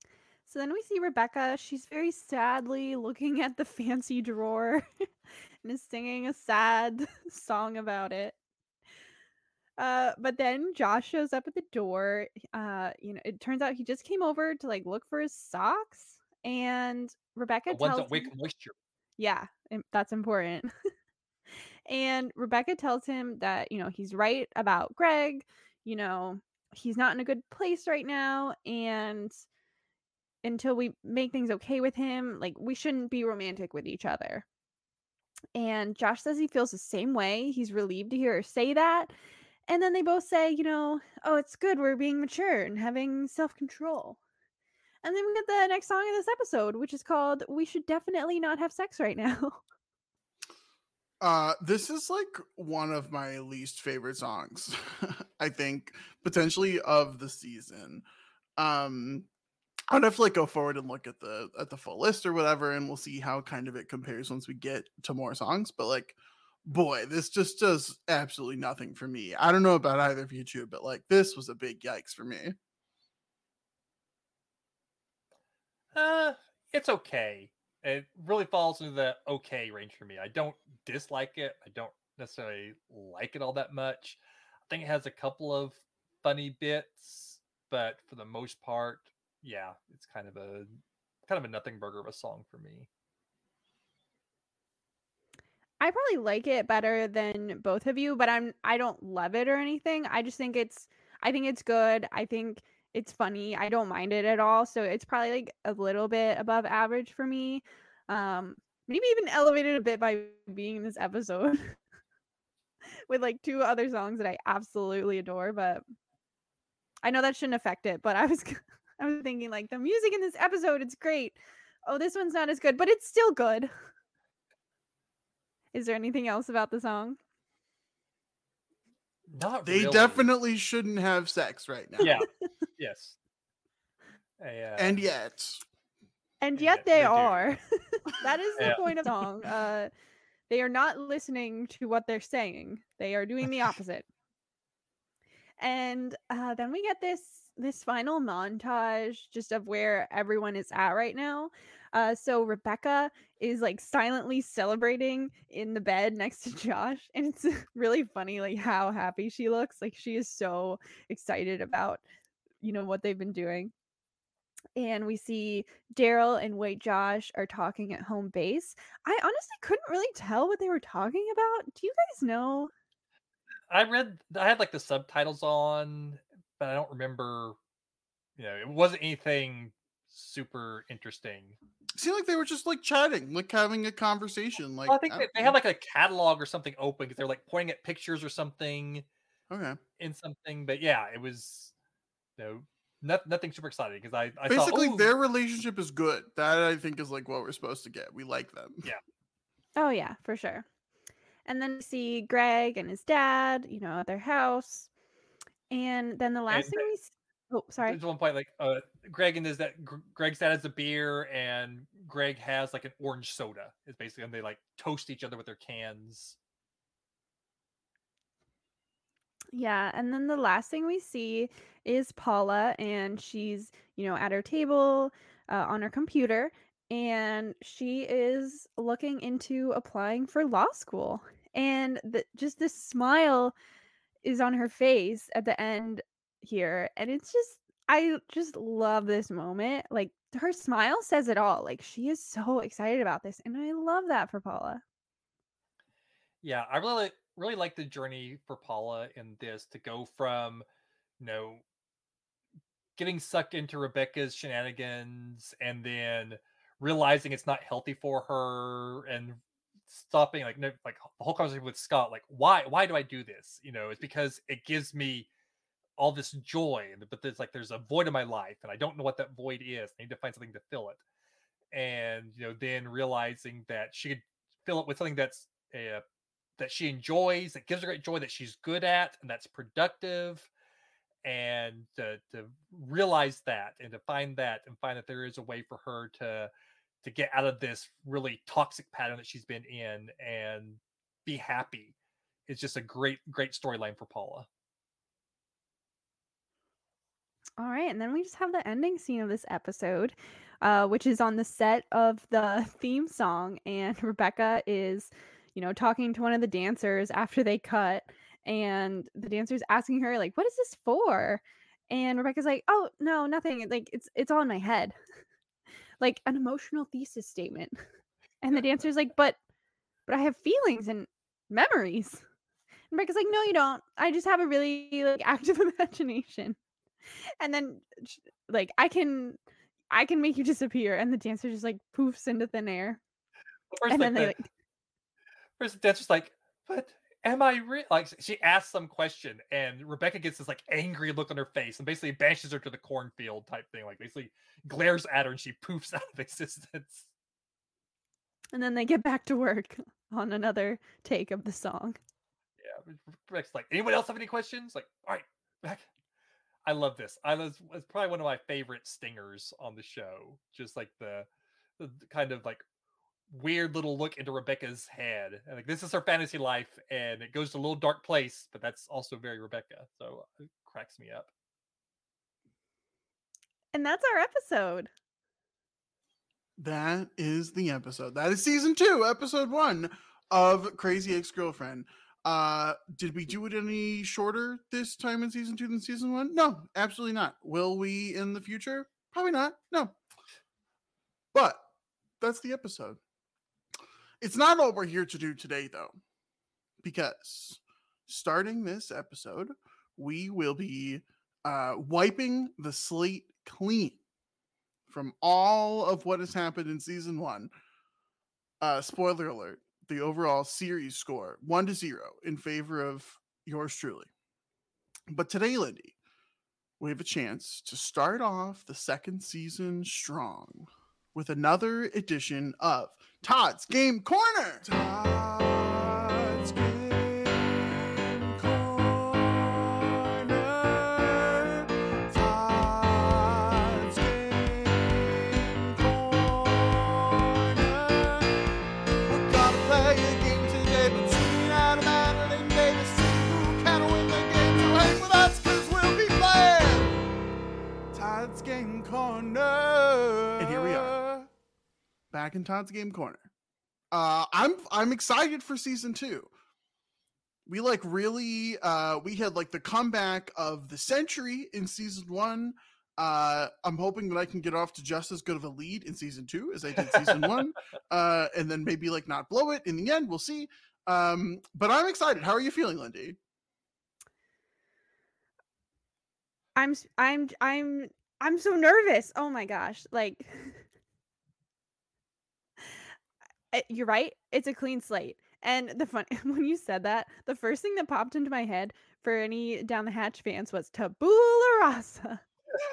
So then we see Rebecca. She's very sadly looking at the fancy drawer and is singing a sad song about it. Uh, but then Josh shows up at the door. Uh, you know, it turns out he just came over to like look for his socks, and Rebecca The ones tells that him, wick moisture. yeah, im- that's important. And Rebecca tells him that, you know, he's right about Greg. You know, he's not in a good place right now, and until we make things okay with him, like we shouldn't be romantic with each other. And Josh says he feels the same way. He's relieved to hear her say that. And then they both say, you know, oh, it's good we're being mature and having self control. And then we get the next song in this episode, which is called We Should Definitely Not Have Sex Right Now. Uh, this is like one of my least favorite songs, I think, potentially of the season. Um, I'd have to like go forward and look at the at the full list or whatever, and we'll see how kind of it compares once we get to more songs. But like, boy, this just does absolutely nothing for me. I don't know about either of you two, but like this was a big yikes for me. Uh, it's okay. It really falls into the okay range for me. I don't dislike it. I don't necessarily like it all that much. I think it has a couple of funny bits, but for the most part, yeah, it's kind of a kind of a nothing burger of a song for me. I probably like it better than both of you, but I'm I don't love it or anything. I just think it's I think it's good. I think it's funny. I don't mind it at all. So it's probably like a little bit above average for me. Um maybe even elevated a bit by being in this episode with like two other songs that I absolutely adore, but I know that shouldn't affect it, but I was I was thinking like the music in this episode it's great. Oh, this one's not as good, but it's still good. Is there anything else about the song? Not They really. definitely shouldn't have sex right now. Yeah. Yes. A, uh, And yet, And And yet yet they they do. are. That is the Yeah. point of the song. Uh, they are not listening to what they're saying. They are doing the opposite. And uh, then we get this this final montage just of where everyone is at right now. Uh, so Rebecca is like silently celebrating in the bed next to Josh, and it's really funny like how happy she looks. Like she is so excited about you know what they've been doing. And we see Daryl and White Josh are talking at home base. I honestly couldn't really tell what they were talking about. Do you guys know? I read I had like the subtitles on, but I don't remember, you know, it wasn't anything super interesting. it seemed like they were just like chatting, like having a conversation. Like, Well, I think I they, don't they know. had like a catalog or something open because they're like pointing at pictures or something Okay. in something. But yeah, it was, you know, not, nothing super exciting because I, I Basically, saw, oh, their relationship is good. That I think is like what we're supposed to get. We like them. yeah. Oh yeah, for sure. And then we see Greg and his dad, you know, at their house. And then the last And thing we s- oh, sorry. there's one point like uh, Greg and is that Gr- Greg's dad has a beer and Greg has like an orange soda. Is basically and they like toast each other with their cans. Yeah, and then the last thing we see is Paula, and she's, you know, at her table uh, on her computer, and she is looking into applying for law school. And the, just this smile is on her face at the end here, and it's just, I just love this moment. Like, her smile says it all. Like, she is so excited about this, and I love that for Paula. Yeah, I really really like the journey for Paula in this to go from, you know, getting sucked into Rebecca's shenanigans and then realizing it's not healthy for her and stopping like no, like the whole conversation with Scott like why why do I do this? You know, it's because it gives me all this joy and but there's like there's a void in my life and I don't know what that void is. I need to find something to fill it. And you know, then realizing that she could fill it with something that's a that she enjoys, that gives her great joy, that she's good at, and that's productive. And to, to realize that and to find that and find that there is a way for her to to get out of this really toxic pattern that she's been in and be happy is just a great great storyline for Paula. All right, and then we just have the ending scene of this episode, uh, which is on the set of the theme song, and Rebecca is, you know, talking to one of the dancers after they cut, and the dancer's asking her like, "What is this for?" And Rebecca's like, "Oh, no, nothing. Like it's it's all in my head." Like an emotional thesis statement. And the dancer's like, "But but I have feelings and memories." And Rebecca's like, "No, you don't. I just have a really like active imagination." And then sh- like I can I can make you disappear, and the dancer just like poofs into thin air. First, And like then they the like first the dancer's like, "But am I real?" Like she asks some question, and Rebecca gets this like angry look on her face, and basically banishes her to the cornfield type thing. Like basically glares at her, and she poofs out of existence. and then they get back to work on another take of the song. Yeah, Rebecca's like, "Anyone else have any questions?" Like, all right, back. I love this. I was it's probably one of my favorite stingers on the show. Just like the, the kind of like weird little look into Rebecca's head. And like this is her fantasy life, and it goes to a little dark place, but that's also very Rebecca. So it cracks me up. And that's our episode. That is the episode. That is season two, episode one of Crazy Ex-Girlfriend. Uh, did we do it any shorter this time in season two than season one? No, absolutely not. Will we in the future? Probably not. No. But that's the episode. It's not all we're here to do today, though, because starting this episode, we will be uh, wiping the slate clean from all of what has happened in season one. Uh, spoiler alert, the overall series score, one to zero in favor of yours truly. But today, Lindy, we have a chance to start off the second season strong with another edition of Todd's Game Corner. Todd's Game Corner. Todd's Game Corner. We're gonna play a game today between Adam Madeline and Davis. See who can win the game. So hang with us, cause we'll be playing Todd's Game Corner. And here we are, back in Todd's Game Corner. Uh, I'm I'm excited for season two. We like really uh, we had like the comeback of the century in season one. Uh, I'm hoping that I can get off to just as good of a lead in season two as I did season one, uh, and then maybe like not blow it in the end. We'll see. Um, but I'm excited. How are you feeling, Lindy? I'm s- I'm I'm I'm so nervous. Oh my gosh. Like eh, you're right. It's a clean slate. And the fun when you said that, the first thing that popped into my head for any Down the Hatch fans was Tabula Rasa.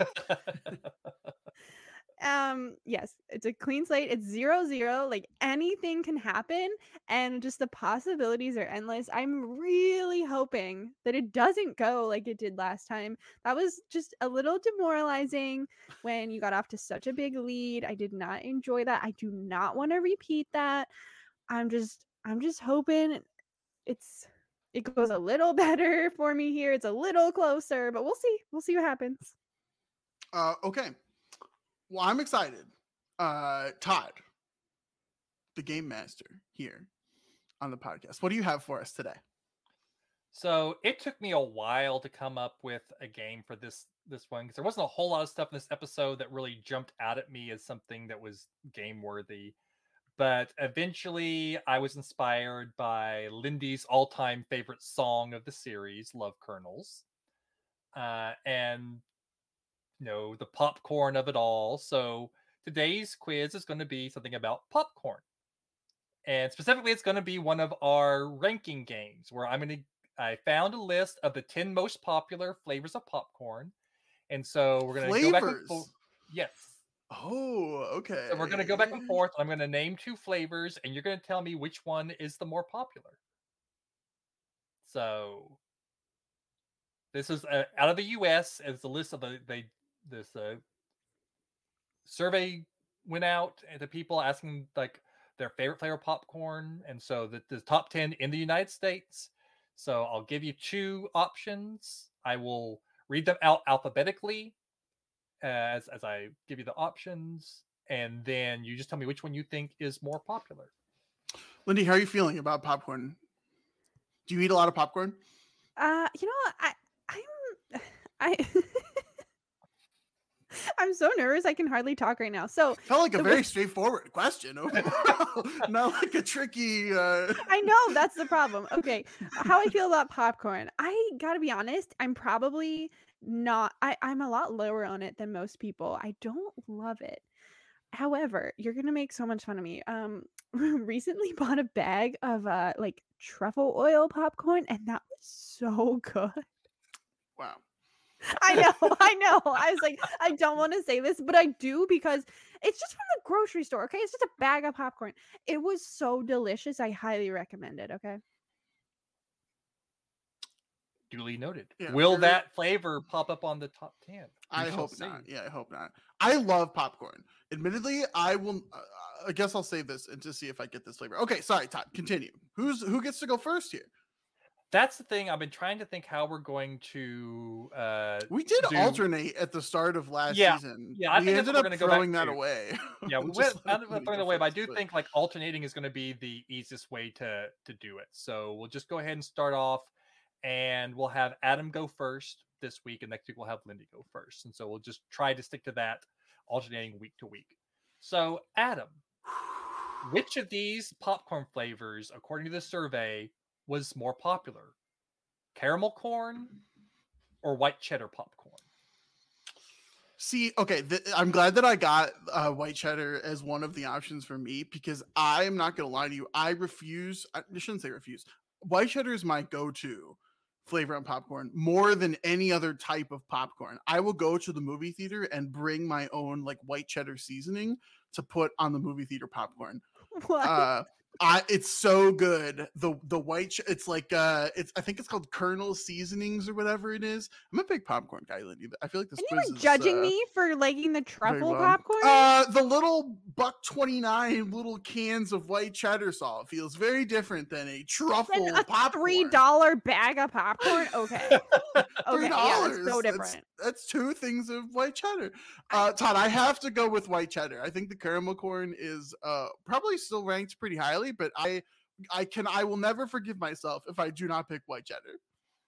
Um, yes, it's a clean slate. It's zero zero. Like anything can happen, and just the possibilities are endless. I'm really hoping that it doesn't go like it did last time. That was just a little demoralizing when you got off to such a big lead. I did not enjoy that. I do not want to repeat that. I'm just I'm just hoping it's it goes a little better for me here. It's a little closer, but we'll see. We'll see what happens. Uh, okay. Well, I'm excited. Uh, Todd, the game master here on the podcast. What do you have for us today? So it took me a while to come up with a game for this this one because there wasn't a whole lot of stuff in this episode that really jumped out at me as something that was game worthy. But eventually, I was inspired by Lindy's all-time favorite song of the series, "Love Kernels," uh, and you know the popcorn of it all. So today's quiz is going to be something about popcorn, and specifically, it's going to be one of our ranking games where I'm going to. I found a list of the ten most popular flavors of popcorn, and so we're going to go back and forth. Yes. Oh, okay. So we're going to go back and forth. I'm going to name two flavors, and you're going to tell me which one is the more popular. So this is uh, out of the U S as the list of the they this uh, survey went out to people asking like their favorite flavor of popcorn, and so the, the top ten in the United States. So I'll give you two options. I will read them out alphabetically, uh, as as I give you the options, and then you just tell me which one you think is more popular. Lindy, how are you feeling about popcorn? Do you eat a lot of popcorn? Uh, you know, what? I I'm I I'm so nervous I can hardly talk right now. So Felt like a the very way straightforward question overall. Not like a tricky uh I know that's the problem. Okay, how I feel about popcorn. I gotta be honest, I'm probably not I, I'm a lot lower on it than most people. I don't love it. However, you're gonna make so much fun of me. Um recently bought a bag of uh like truffle oil popcorn and that was so good. wow. I know, I know. I was like, I don't want to say this, but I do because it's just from the grocery store, okay? It's just a bag of popcorn. It was so delicious. I highly recommend it, okay? Duly noted. Yeah, Will we're- that flavor pop up on the top ten? We I shall hope see. not. Yeah, I hope not. I love popcorn. Admittedly, I will. Uh, I guess I'll save this and to see if I get this flavor. Okay, sorry, Todd. Continue. Who's who gets to go first here? That's the thing. I've been trying to think how we're going to. Uh, We did do- alternate at the start of last Yeah, season. yeah, I we think that's ended what up we're gonna go back throwing that to. away. Yeah, we Just went let out of Lindy throwing go away, but I first, do but- think like alternating is going to be the easiest way to to do it. So we'll just go ahead and start off, and we'll have Adam go first this week, and next week we'll have Lindy go first. And so we'll just try to stick to that, alternating week to week. So Adam, which of these popcorn flavors, according to the survey, was more popular? Caramel corn or white cheddar popcorn? See, okay, th- I'm glad that I got uh, white cheddar as one of the options for me because I am not going to lie to you. I refuse, I shouldn't say refuse. White cheddar is my go to flavor on popcorn more than any other type of popcorn. I will go to the movie theater and bring my own like white cheddar seasoning to put on the movie theater popcorn. What? Uh, I it's so good. The the white ch- it's like uh it's I think it's called Colonel Seasonings or whatever it is. I'm a big popcorn guy, Lindy. I feel like this and you quiz were is, judging uh, me for liking the very truffle well. popcorn? Uh the little buck twenty-nine little cans of white cheddar salt feels very different than a truffle Then a popcorn. three dollar bag of popcorn? Okay. Okay, yeah, that's so different. That's two things of white cheddar. Uh, Todd, I have to go with white cheddar. I think the caramel corn is uh, probably still ranked pretty highly, but I, I can, I will never forgive myself if I do not pick white cheddar.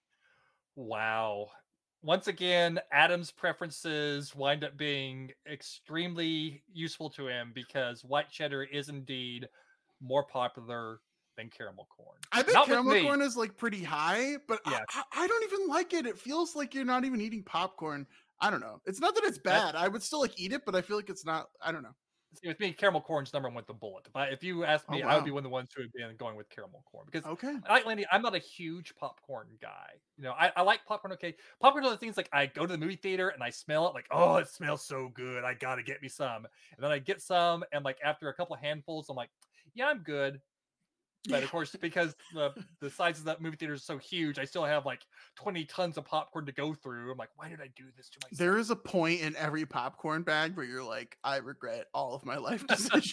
Wow. Once again, Adam's preferences wind up being extremely useful to him because white cheddar is indeed more popular than caramel corn. I think Not with caramel me. corn is like pretty high, but I- Yeah. I, I don't even like it. It feels like you're not even eating popcorn. I don't know. It's not that it's bad. I would still like eat it, but I feel like it's not. I don't know. See, with me, caramel corn's number one with the bullet. But if you ask Oh, me, I would be wow. one of the ones who would be going with caramel corn because Okay. like Landy, I'm not a huge popcorn guy. You know, I, I like popcorn. Okay, popcorn are the things like I go to the movie theater and I smell it, like, oh, it smells so good. I gotta get me some, and then I get some, and like after a couple of handfuls, I'm like, yeah, I'm good. But of course, because the the size of that movie theater is so huge, I still have like twenty tons of popcorn to go through. I'm like, why did I do this to myself? There is a point in every popcorn bag where you're like, I regret all of my life decisions.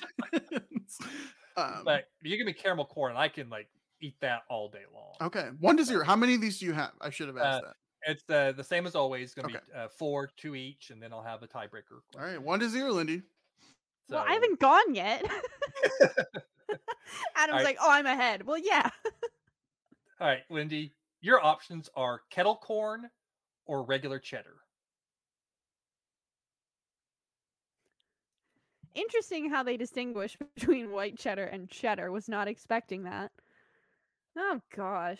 um, But you give me caramel corn, and I can like eat that all day long. okay, one to zero. How many of these do you have? I should have asked Uh, that. It's the the same as always. Going to Okay. be uh, four, two each, and then I'll have a tiebreaker. All right, one to zero, Lindy. Well, I So- haven't gone yet. Adam's Alright. like, oh, I'm ahead. Well, yeah. All right, Lindy, your options are kettle corn or regular cheddar. Interesting how they distinguish between white cheddar and cheddar. Was not expecting that. Oh, gosh.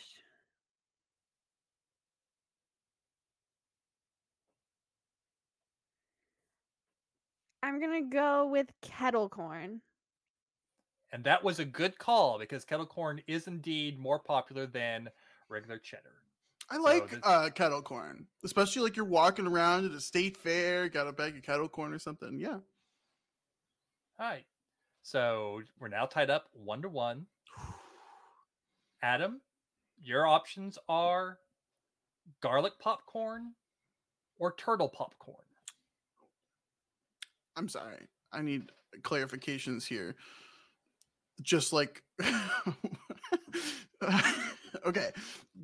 I'm going to go with kettle corn. And that was a good call because kettle corn is indeed more popular than regular cheddar. I like this- uh, kettle corn, especially like you're walking around at a state fair, got a bag of kettle corn or something. Yeah. All right. So we're now tied up one to one. Adam, your options are garlic popcorn or turtle popcorn. I'm sorry. I need clarifications here. Just like okay,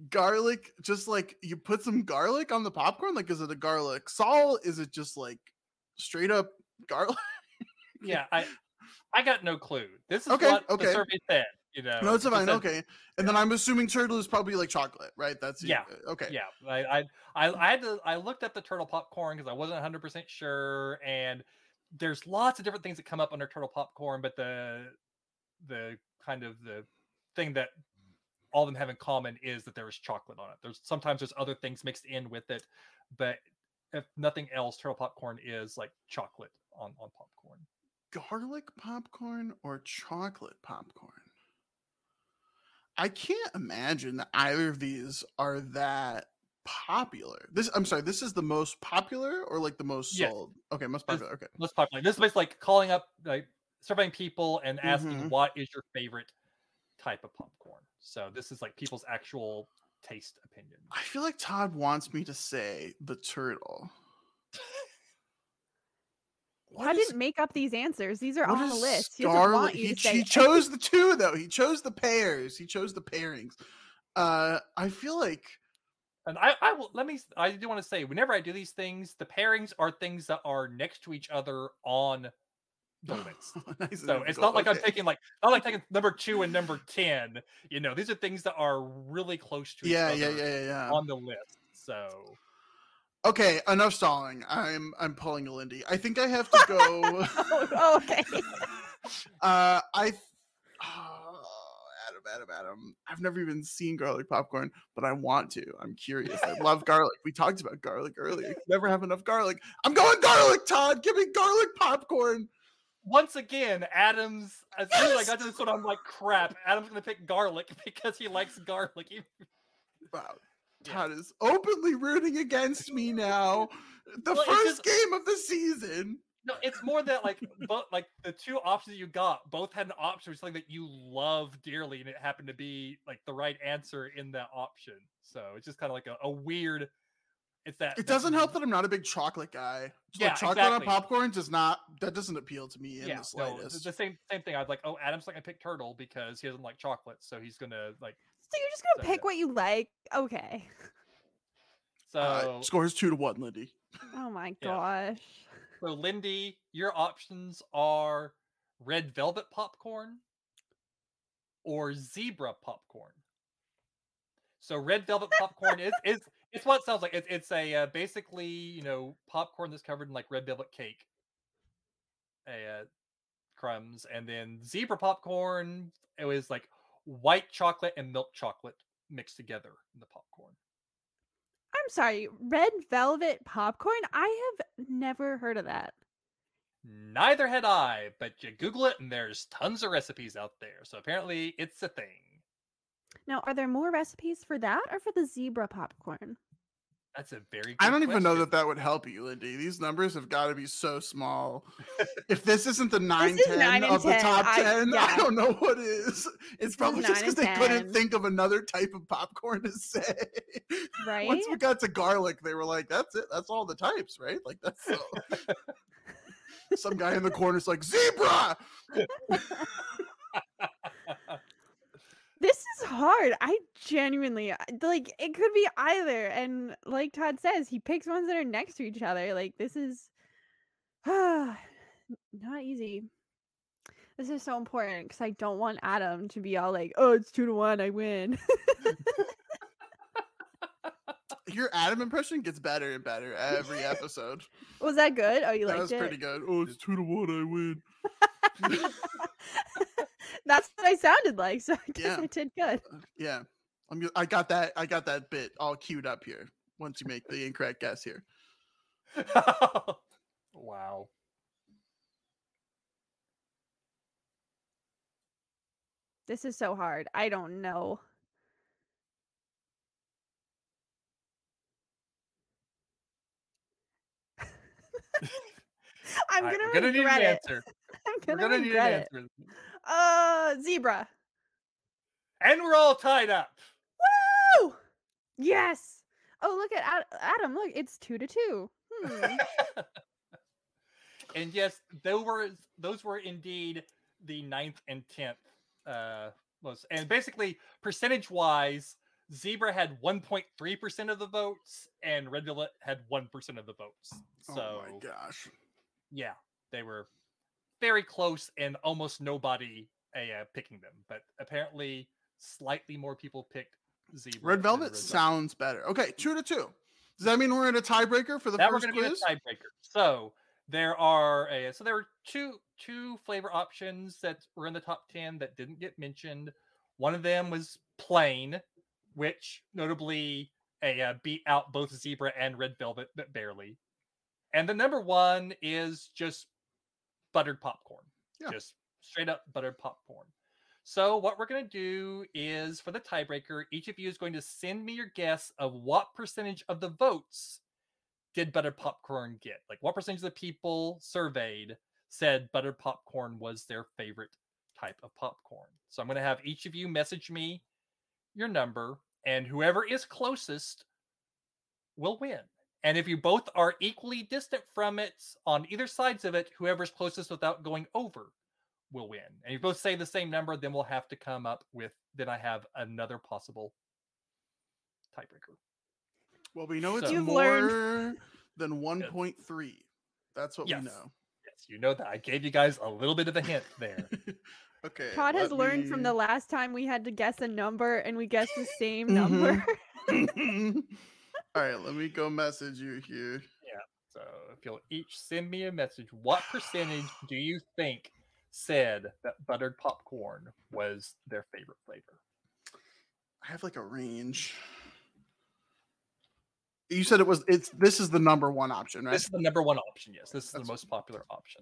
garlic, just like you put some garlic on the popcorn, like is it a garlic salt? Is it just like straight up garlic. Yeah, I I got no clue. This is Okay, what okay. the survey said. You know, No, it's it fine. said- Okay, and then I'm assuming turtle is probably like chocolate, right? That's Yeah. Okay. Yeah, I, I I I had to I looked up the turtle popcorn because I wasn't one hundred percent sure, and there's lots of different things that come up under turtle popcorn, but the the kind of the thing that all of them have in common is that there is chocolate on it. There's sometimes there's other things mixed in with it, but if nothing else, turtle popcorn is like chocolate on on popcorn. Garlic popcorn or chocolate popcorn? I can't imagine that either of these are that popular. This I'm sorry, this is the most popular or like the most Yes. sold? Okay, most popular. Okay. Most popular. This is basically like calling up, like surveying people and asking Mhm. what is your favorite type of popcorn. So this is like people's actual taste opinion. I feel like Todd wants me to say the turtle. What I is- didn't make up these answers. These are what on the is list. He doesn't Scarlet? want you He, to say he it. chose the two though. He chose the pairs. He chose the pairings. Uh, I feel like And I, I will let me. I do want to say, whenever I do these things, the pairings are things that are next to each other on the list. Nice and So it's difficult. not like I'm Okay. taking like not like taking number two and number ten. You know, these are things that are really close to each Yeah, other yeah, yeah, yeah, yeah. on the list. So Okay, enough stalling. I'm I'm pulling a Lindy. I think I have to go. oh, oh, okay. uh, I. th- Oh, Adam, Adam, Adam. I've never even seen garlic popcorn, but I want to. I'm curious. I love garlic. We talked about garlic earlier. Never have enough garlic. I'm going garlic, Todd. Give me garlic popcorn. once again, Adam's as soon as I Yes! got to this one, I'm like, crap. Adam's gonna pick garlic because he likes garlic. He- Wow. Yeah. Todd is openly rooting against me now. The Well, it's first just- game of the season. No, it's more that like both like the two options you got both had an option for something that you love dearly, and it happened to be like the right answer in that option. So it's just kind of like a, a weird. It's that It that- doesn't help that I'm not a big chocolate guy. Just Yeah, like chocolate exactly. on popcorn does not that doesn't appeal to me in yeah, the no, slightest. the the same same thing. I was like, oh, Adam's not gonna pick turtle because he doesn't like chocolate, so he's gonna like. So you're just gonna So, pick yeah. what you like? Okay. So Uh, scores two to one, Lindy. Oh my Yeah. gosh. so Lindy, your options are red velvet popcorn or zebra popcorn. So red velvet popcorn is is it's what it sounds like. It's it's a uh, basically you know popcorn that's covered in like red velvet cake, uh, crumbs, and then zebra popcorn. It was like white chocolate and milk chocolate mixed together in the popcorn. I'm sorry. Red velvet popcorn? I have never heard of that. Neither had I, but you Google it and there's tons of recipes out there. So apparently it's a thing. Now, are there more recipes for that or for the zebra popcorn? That's a very. I good don't even know question. that that would help you, Lindy. These numbers have got to be so small. If this isn't the nine is ten nine and of the ten. top I- ten, I, yeah. don't know what is. It's probably just nine because and they couldn't ten. think of another type of popcorn to say. Right? Once we got to garlic, they were like, "That's it. That's all the types, right?" Like that's all. Some guy in the corner's like, "Zebra." This is hard. I genuinely I- like it could be either. And like Todd says, he picks ones that are next to each other. Like this is not easy. This is so important because I don't want Adam to be all like, "Oh, it's two to one, I win." Your Adam impression gets better and better every episode. Was that good? Oh, you That liked was it? pretty good. Oh, it's two to one. I win. That's what I sounded like, so I guess Yeah. I did good. Yeah, I'm. g- I got that. I got that bit all queued up here. Once you make the incorrect guess here. Wow. This is so hard. I don't know. I'm All right, gonna, we're gonna need an regret it. answer. I'm We're gonna, gonna need an regret it. answer. Uh, zebra. And we're all tied up. Woo! Yes. Oh, look at Ad- Adam. Look, it's two to two. Hmm. And yes, those were those were indeed the ninth and tenth. Uh, was and basically percentage wise, Zebra had one point three percent of the votes, and Red Velvet had one percent of the votes. So Oh my gosh. yeah, they were very close and almost nobody uh, picking them. But apparently, slightly more people picked Zebra. Red than Velvet Red sounds better. Okay, two to two. Does that mean we're in a tiebreaker for the Now we're first going to be in a quiz? tiebreaker. So there are a, so there were two two flavor options that were in the top ten that didn't get mentioned. One of them was plain, which notably a uh, beat out both Zebra and Red Velvet, but barely. And the number one is just buttered popcorn, Yeah. just straight up buttered popcorn. So what we're going to do is, for the tiebreaker, each of you is going to send me your guess of what percentage of the votes did buttered popcorn get? Like, what percentage of the people surveyed said buttered popcorn was their favorite type of popcorn? So I'm going to have each of you message me your number, and whoever is closest will win. And if you both are equally distant from it on either sides of it, whoever's closest without going over will win. And if you both say the same number, then we'll have to come up with, then I have another possible tiebreaker. Well, we know it's So- You've more learned. than one point three. That's what Yes. we know. Yes, you know that. I gave you guys a little bit of a hint there. Okay. Todd has let learned from me- the last time we had to guess a number and we guessed the same Mhm. number. All right, let me go message you here. So if you'll each send me a message, what percentage do you think said that buttered popcorn was their favorite flavor? I have like a range. You said it was it's this is the number one option, right? This is the number one option, yes. This is That's- the most popular option.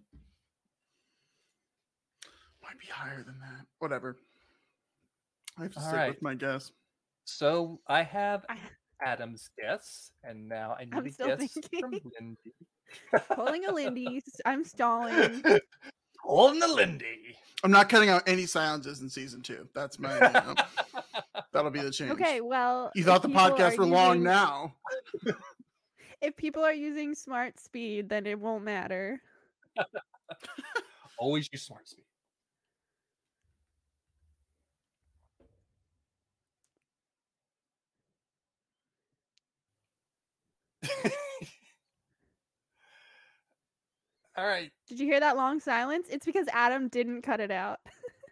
Might be higher than that. Whatever. I have to All stick right. with my guess. So I have I- Adam's guess, and now I need I'm a still guess from thinking. Lindy. Pulling a Lindy. I'm stalling. On the Lindy. I'm not cutting out any silences in season two. That's my you know, that'll be the change. Okay, well. You if thought the people podcasts are were long using- now. If people are using smart speed, then it won't matter. Always use smart speed. All right. Did you hear that long silence? It's because Adam didn't cut it out.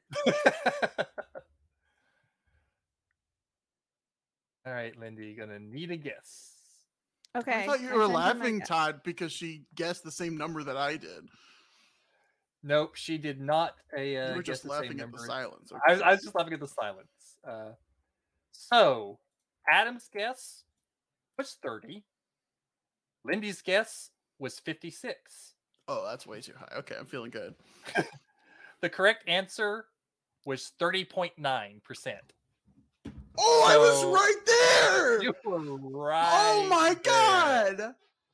All right, Lindy, you're gonna need a guess. Okay. I thought you I were sent him my laughing, guess. Todd, because she guessed the same number that I did. Nope, she did not. A uh, You were guess just the same laughing at the number. silence. I, was, okay. I was just laughing at the silence. Uh, so, Adam's guess was thirty. Lindy's guess was fifty-six. Oh, that's way too high. Okay, I'm feeling good. The correct answer was thirty point nine percent. Oh, I was So- right there. You were right. Oh my there. god.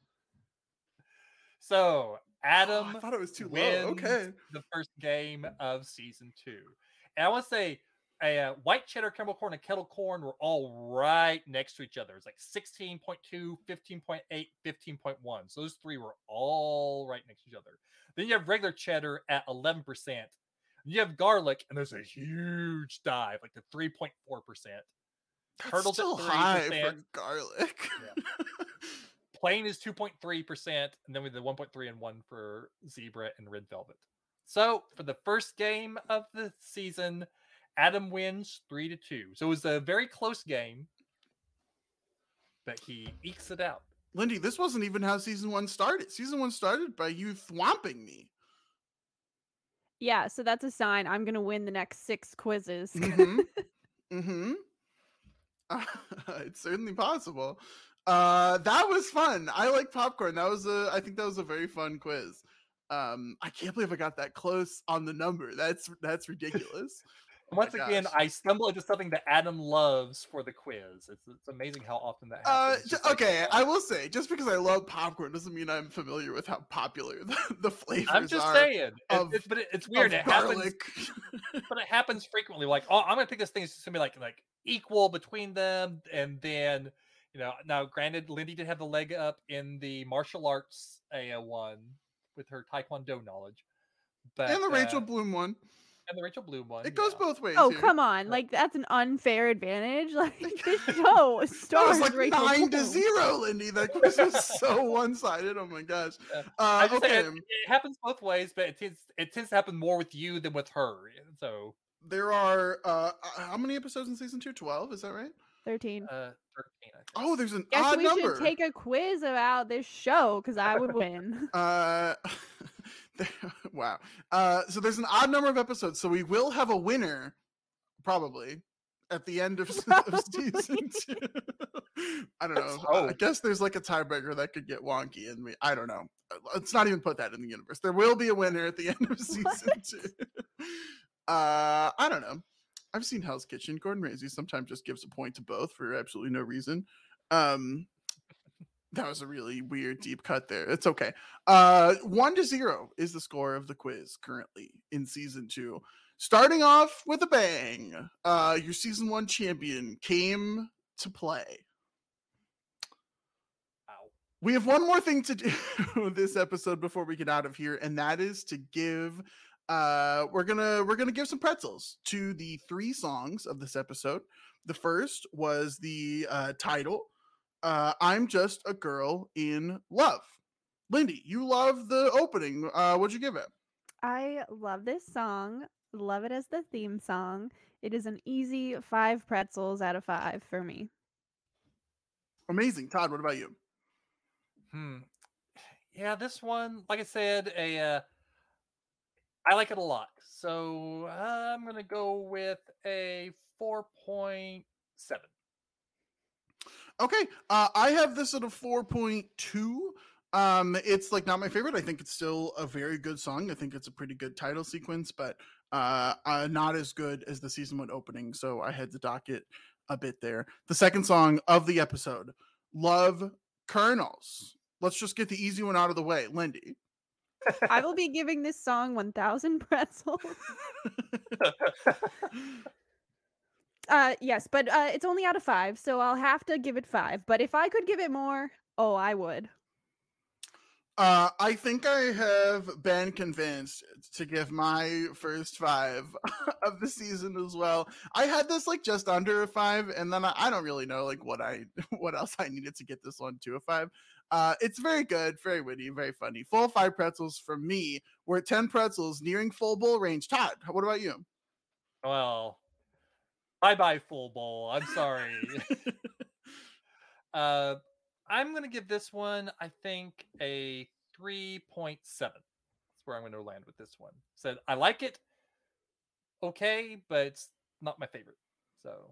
So, Oh, Adam I thought it was too low. wins Okay. the first game of season two. And I want to say, a uh, white cheddar, caramel corn, and kettle corn were all right next to each other. It's like sixteen point two, fifteen point eight, fifteen point one. So those three were all right next to each other. Then you have regular cheddar at eleven percent. You have garlic, and there's a huge dive, like to three point four percent. That's Turtles at still high for three percent. garlic. Plain is two point three percent, and then with the one point three and one for Zebra and Red Velvet. So for the first game of the season, Adam wins three to two. So it was a very close game, but he ekes it out. Lindy, this wasn't even how season one started. Season one started by you thwomping me. Yeah, so that's a sign I'm gonna win the next six quizzes. Mm-hmm. mm-hmm. Uh, it's certainly possible. Uh, that was fun. I like popcorn. That was a. I think that was a very fun quiz. Um, I can't believe I got that close on the number. That's that's ridiculous. Oh my Once again, gosh. I stumble into something that Adam loves for the quiz. It's, it's amazing how often that Uh, happens. j- Just like, okay, uh, I will say, just because I love popcorn doesn't mean I'm familiar with how popular the, the flavors I'm just are. saying. It- of- it's, but it, it's weird. of It happens garlic. but it happens frequently. Like, oh, I'm gonna pick this thing. It's just gonna be like like equal between them, and then you know. Now, granted, Lindy did have the leg up in the martial arts A one with her Taekwondo knowledge, but and the Rachel uh, Bloom one. And the Rachel Bloom one. It goes yeah. both ways Oh, here. come on. Like, that's an unfair advantage. Like, this show That stars was like Rachel nine to Bloom. zero, Lindy. That quiz was so one-sided. Oh my gosh. Yeah. Uh, I just say okay. it, it happens both ways, but it tends it tends to happen more with you than with her. So There are uh how many episodes in season two? twelve, is that right? thirteen. uh, thirteen, I think. Oh, there's an Guess odd we number. should take a quiz about this show because I would win. Uh, wow. Uh, so there's an odd number of episodes, so we will have a winner probably at the end of, of season two. I don't know. Oh. I guess there's like a tiebreaker that could get wonky, and we I don't know. Let's not even put that in the universe. There will be a winner at the end of season What? two. Uh, I don't know. I've seen Hell's Kitchen. Gordon Ramsay sometimes just gives a point to both for absolutely no reason. Um, that was a really weird deep cut there. It's okay. Uh, one to zero is the score of the quiz currently in season two. Starting off with a bang, uh, your season one champion came to play. Wow. We have one more thing to do this episode before we get out of here, and that is to give uh we're gonna we're gonna give some pretzels to the three songs of this episode. The first was the uh title, uh I'm Just a Girl in Love. Lindy, you love the opening. Uh what'd you give it? I love this song. Love it as the theme song. It is an easy five pretzels out of five for me. Amazing. Todd, what about you? Hmm. Yeah, this one, like I said, a uh, I like it a lot. So uh, I'm gonna go with a four point seven. Okay, uh, I have this at a four point two. Um, it's like not my favorite. I think it's still a very good song. I think it's a pretty good title sequence, but uh, uh, not as good as the season one opening. So I had to dock it a bit there. The second song of the episode, Love Kernels. Let's just get the easy one out of the way. Lindy. I will be giving this song one thousand pretzels. Uh, yes, but uh, it's only out of five, so I'll have to give it five. But if I could give it more, oh, I would. Uh, I think I have been convinced to give my first five of the season as well. I had this like just under a five, and then I, I don't really know like what I what else I needed to get this one to a five. Uh, it's very good, very witty, very funny. Full five pretzels from me. We're at ten pretzels, nearing full bowl range. Todd, what about you? Well, bye bye full bowl. I'm sorry. uh, I'm gonna give this one, I think, a three point seven. That's where I'm gonna land with this one. So I like it, okay, but it's not my favorite. So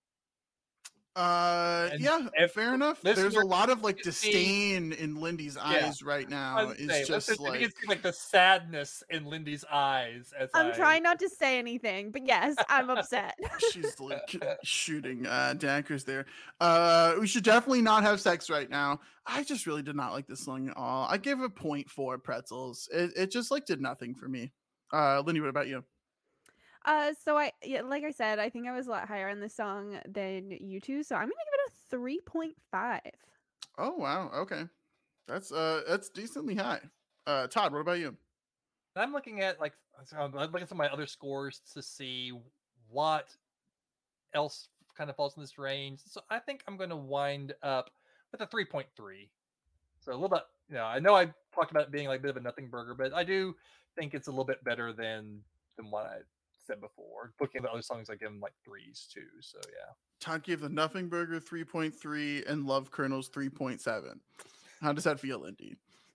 Uh, And yeah, if fair enough. There's a listener lot of like can see- disdain in Lindy's eyes right I now. was It's saying, just listen, you like can see like the sadness in Lindy's eyes as I'm I- trying not to say anything, but yes, I'm upset. she's like shooting uh daggers there. Uh we should definitely not have sex right now. I just really did not like this song at all. I gave it point four pretzels. It, it just like did nothing for me. Uh Lindy, what about you? Uh, so I, yeah, like I said, I think I was a lot higher on this song than you two, so I'm gonna give it a three point five. Oh wow, okay. That's uh that's decently high. Uh Todd, what about you? I'm looking at like so I'm looking at some of my other scores to see what else kind of falls in this range. So I think I'm going to wind up with a three point three. So a little bit, you know, I know I talked about it being like a bit of a nothing burger, but I do think it's a little bit better than than what I said before. Looking at the other songs, I give them like threes too. So yeah. Todd gave the Nothing Burger three point three and Love Kernels three point seven. How does that feel, Lindy?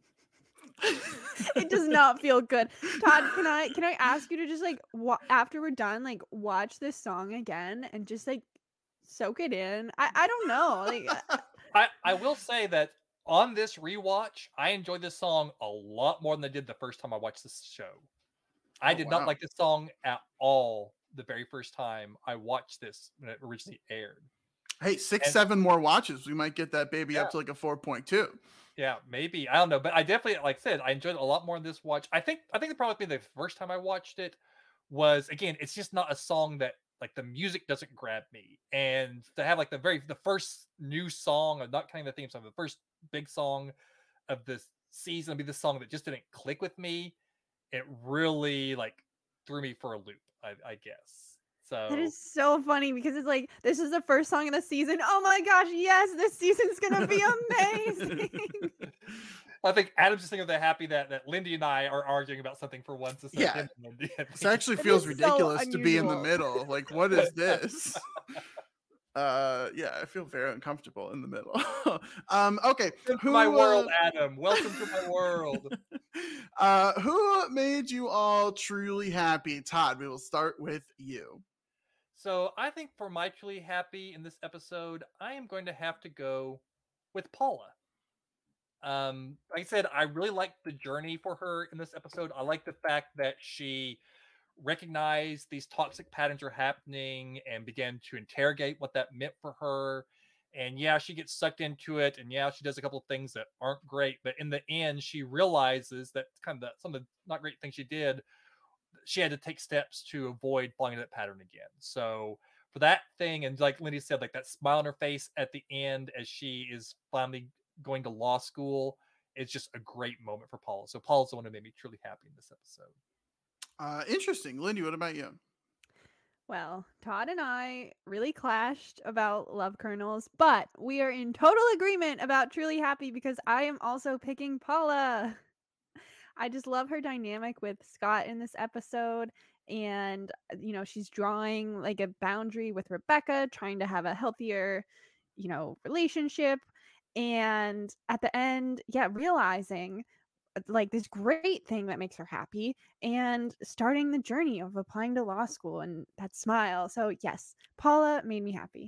It does not feel good. Todd, can I can I ask you to just like wa- after we're done, like watch this song again and just like soak it in? I I don't know. Like I, I will say that on this rewatch, I enjoyed this song a lot more than I did the first time I watched this show. I Oh, did wow. not like this song at all the very first time I watched this when it originally aired. Hey, six, And- seven more watches. We might get that baby Yeah. up to like a four point two. Yeah, maybe. I don't know. But I definitely, like I said, I enjoyed it a lot more in this watch. I think I think the problem with me the first time I watched it was, again, it's just not a song that, like, the music doesn't grab me. And to have like the very the first new song, of not counting the theme song, the first big song of this season be the song that just didn't click with me. It really like threw me for a loop, I, I guess. So That is so funny because it's like, this is the first song of the season. Oh my gosh, yes, this season's gonna be amazing. I think Adam's just thinking of the happy that, that Lindy and I are arguing about something for once instead Yeah. of him and Lindy. and This me. actually It feels is so ridiculous to be in the unusual. middle. Like, what is this? uh, yeah, I feel very uncomfortable in the middle. um, okay, Welcome to my world, uh, Adam. Welcome to my world. uh, who made you all truly happy? Todd, we will start with you. So I think for my truly happy in this episode, I am going to have to go with Paula. Um, like I said, I really liked the journey for her in this episode. I like the fact that she recognized these toxic patterns are happening and began to interrogate what that meant for her. And yeah, she gets sucked into it, and yeah, she does a couple of things that aren't great. But in the end, she realizes that kind of the, some of the not great things she did, she had to take steps to avoid falling into that pattern again. So for that thing, and like Lindy said, like that smile on her face at the end as she is finally going to law school, it's just a great moment for Paula. So Paula's the one who made me truly happy in this episode. Uh, interesting. Lindy, what about you? Well, Todd and I really clashed about love kernels, but we are in total agreement about truly happy because I am also picking Paula. I just love her dynamic with Scott in this episode. And, you know, she's drawing like a boundary with Rebecca, trying to have a healthier, you know, relationship. And at the end, yeah, realizing like this great thing that makes her happy and starting the journey of applying to law school and that smile. So yes, Paula made me happy.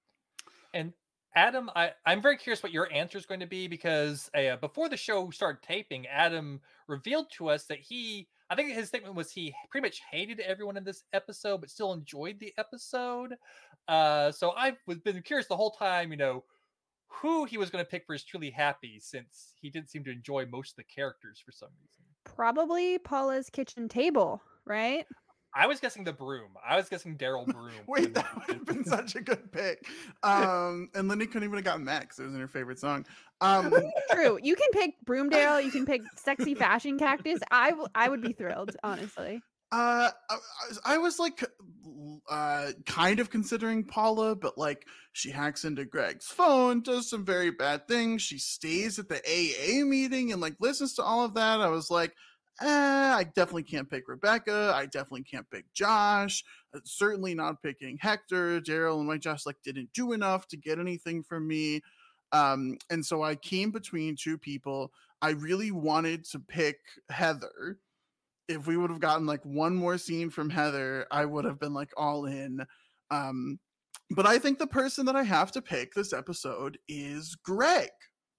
And Adam, I, I'm very curious what your answer is going to be because uh, before the show started taping, Adam revealed to us that he, I think his statement was he pretty much hated everyone in this episode, but still enjoyed the episode. Uh, so I've been curious the whole time, you know, who he was going to pick for his truly happy since he didn't seem to enjoy most of the characters for some reason. Probably Paula's kitchen table, right? I was guessing the broom. I was guessing Daryl Broom. Wait, that would have been such a good pick. Um, and Lindy couldn't even have gotten that because it was in her favorite song. Um, True. You can pick Broomdale. You can pick Sexy Fashion Cactus. I, w- I would be thrilled, honestly. Uh, I, I was like, uh, kind of considering Paula, but like she hacks into Greg's phone, does some very bad things. She stays at the A A meeting and like listens to all of that. I was like, eh, I definitely can't pick Rebecca. I definitely can't pick Josh. Uh, certainly not picking Hector. Daryl and White Josh like didn't do enough to get anything from me. Um, and so I came between two people. I really wanted to pick Heather. If we would have gotten like one more scene from Heather, I would have been like all in. Um, but I think the person that I have to pick this episode is Greg.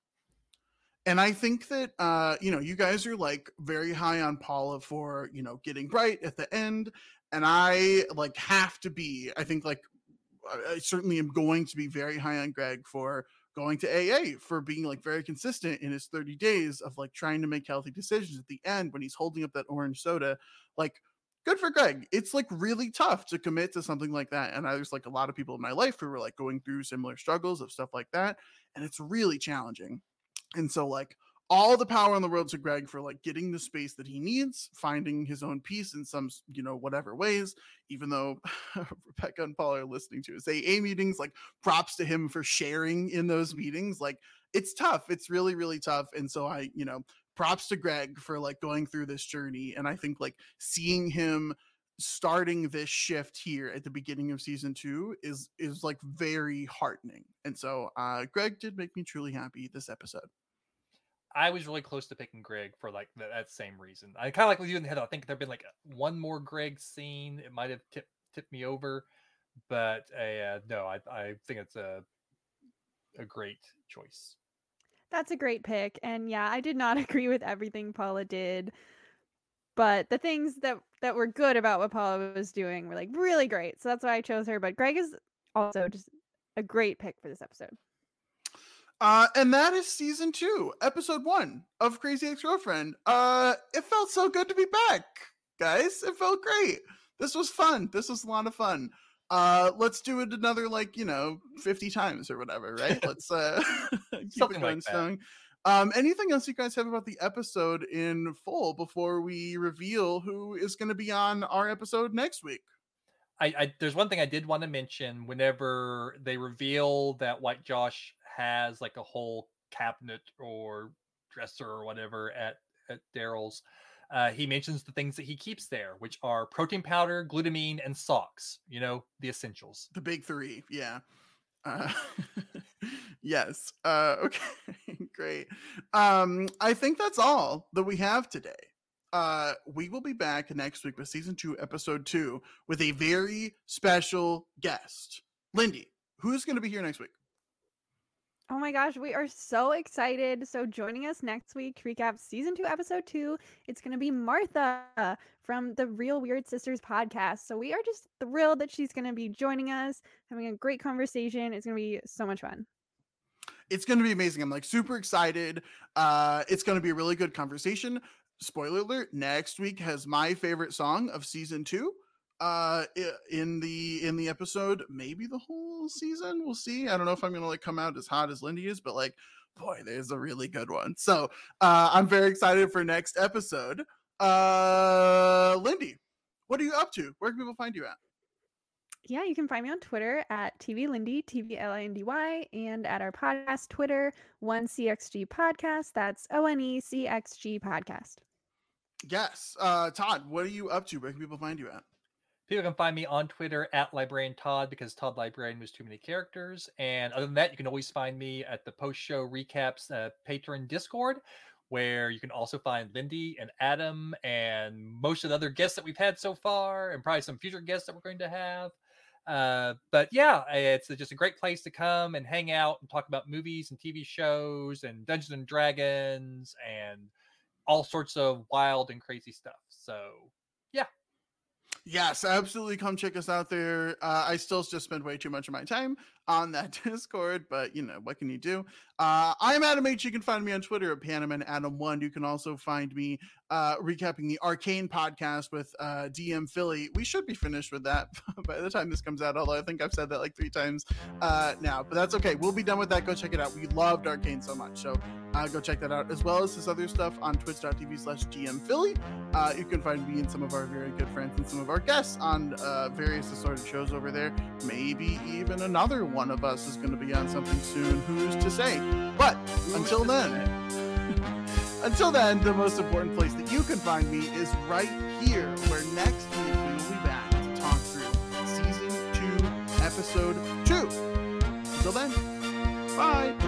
And I think that, uh, you know, you guys are like very high on Paula for, you know, getting bright at the end. And I like have to be, I think like, I certainly am going to be very high on Greg for going to A A, for being like very consistent in his thirty days of like trying to make healthy decisions at the end when he's holding up that orange soda. Like, good for Greg. It's like really tough to commit to something like that. And there's like a lot of people in my life who were like going through similar struggles of stuff like that. And it's really challenging. And so like all the power in the world to Greg for like getting the space that he needs, finding his own peace in some, you know, whatever ways, even though Rebecca and Paul are listening to his A A meetings, like props to him for sharing in those meetings. Like it's tough. It's really, really tough. And so I, you know, props to Greg for like going through this journey. And I think like seeing him starting this shift here at the beginning of season two is, is like very heartening. And so uh, Greg did make me truly happy this episode. I was really close to picking Greg for like that, that same reason. I kind of like with you in the head. I think there'd been like one more Greg scene. It might have tipped tipped me over, but uh, no, I I think it's a a great choice. That's a great pick. And yeah, I did not agree with everything Paula did. But the things that, that were good about what Paula was doing were like really great. So that's why I chose her. But Greg is also just a great pick for this episode. Uh, and that is season two, episode one of Crazy Ex-Girlfriend. Uh, it felt so good to be back, guys. It felt great. This was fun. This was a lot of fun. Uh, let's do it another, like, you know, fifty times or whatever, right? Let's uh, keep Something it going like that. strong. Um, anything else you guys have about the episode in full before we reveal who is going to be on our episode next week? I, I there's one thing I did want to mention. Whenever they reveal that White Josh has like a whole cabinet or dresser or whatever at at Daryl's, uh, he mentions the things that he keeps there, which are protein powder, glutamine, and socks. You know, the essentials. The big three, yeah. Uh, yes. Uh, okay, great. Um, I think that's all that we have today. Uh, we will be back next week with season two, episode two, with a very special guest. Lindy, who's going to be here next week? Oh my gosh, we are so excited. So joining us next week to recap season two, episode two, it's going to be Martha from the Real Weird Sisters podcast. So we are just thrilled that she's going to be joining us, having a great conversation. It's going to be so much fun. It's going to be amazing. I'm like super excited. Uh, it's going to be a really good conversation. Spoiler alert, next week has my favorite song of season two. Uh, in the in the episode, maybe the whole season, we'll see. I don't know if I'm gonna like come out as hot as Lindy is, but like, boy, there's a really good one. So uh I'm very excited for next episode. Uh Lindy, what are you up to? Where can people find you at? Yeah, you can find me on Twitter at T V Lindy, T V L I N D Y, and at our podcast Twitter, one C X G Podcast. That's O N E C X G Podcast. Yes. Uh Todd, what are you up to? Where can people find you at? People can find me on Twitter at Librarian Todd, because Todd Librarian was too many characters. And other than that, you can always find me at the post-show recaps uh, Patreon Discord, where you can also find Lindy and Adam and most of the other guests that we've had so far, and probably some future guests that we're going to have. Uh, but yeah, it's just a great place to come and hang out and talk about movies and T V shows and Dungeons and Dragons and all sorts of wild and crazy stuff. So yeah. Yes, absolutely. Come check us out there. Uh, I still just spend way too much of my time on that Discord, but you know, what can you do? Uh, I'm Adam H. You can find me on Twitter at Panaman Adam one. You can also find me uh, recapping the Arcane podcast with uh, D M Philly. We should be finished with that by the time this comes out, although I think I've said that like three times uh, now, but that's okay. We'll be done with that. Go check it out. We loved Arcane so much, so uh, go check that out, as well as this other stuff on twitch.tv slash GM Philly. Uh, you can find me and some of our very good friends and some of our guests on uh, various assorted shows over there. Maybe even another one of us is going to be on something soon. Who's to say? But until then, until then, the most important place that you can find me is right here, where next week we will be back to talk through season two, episode two. Until then, bye.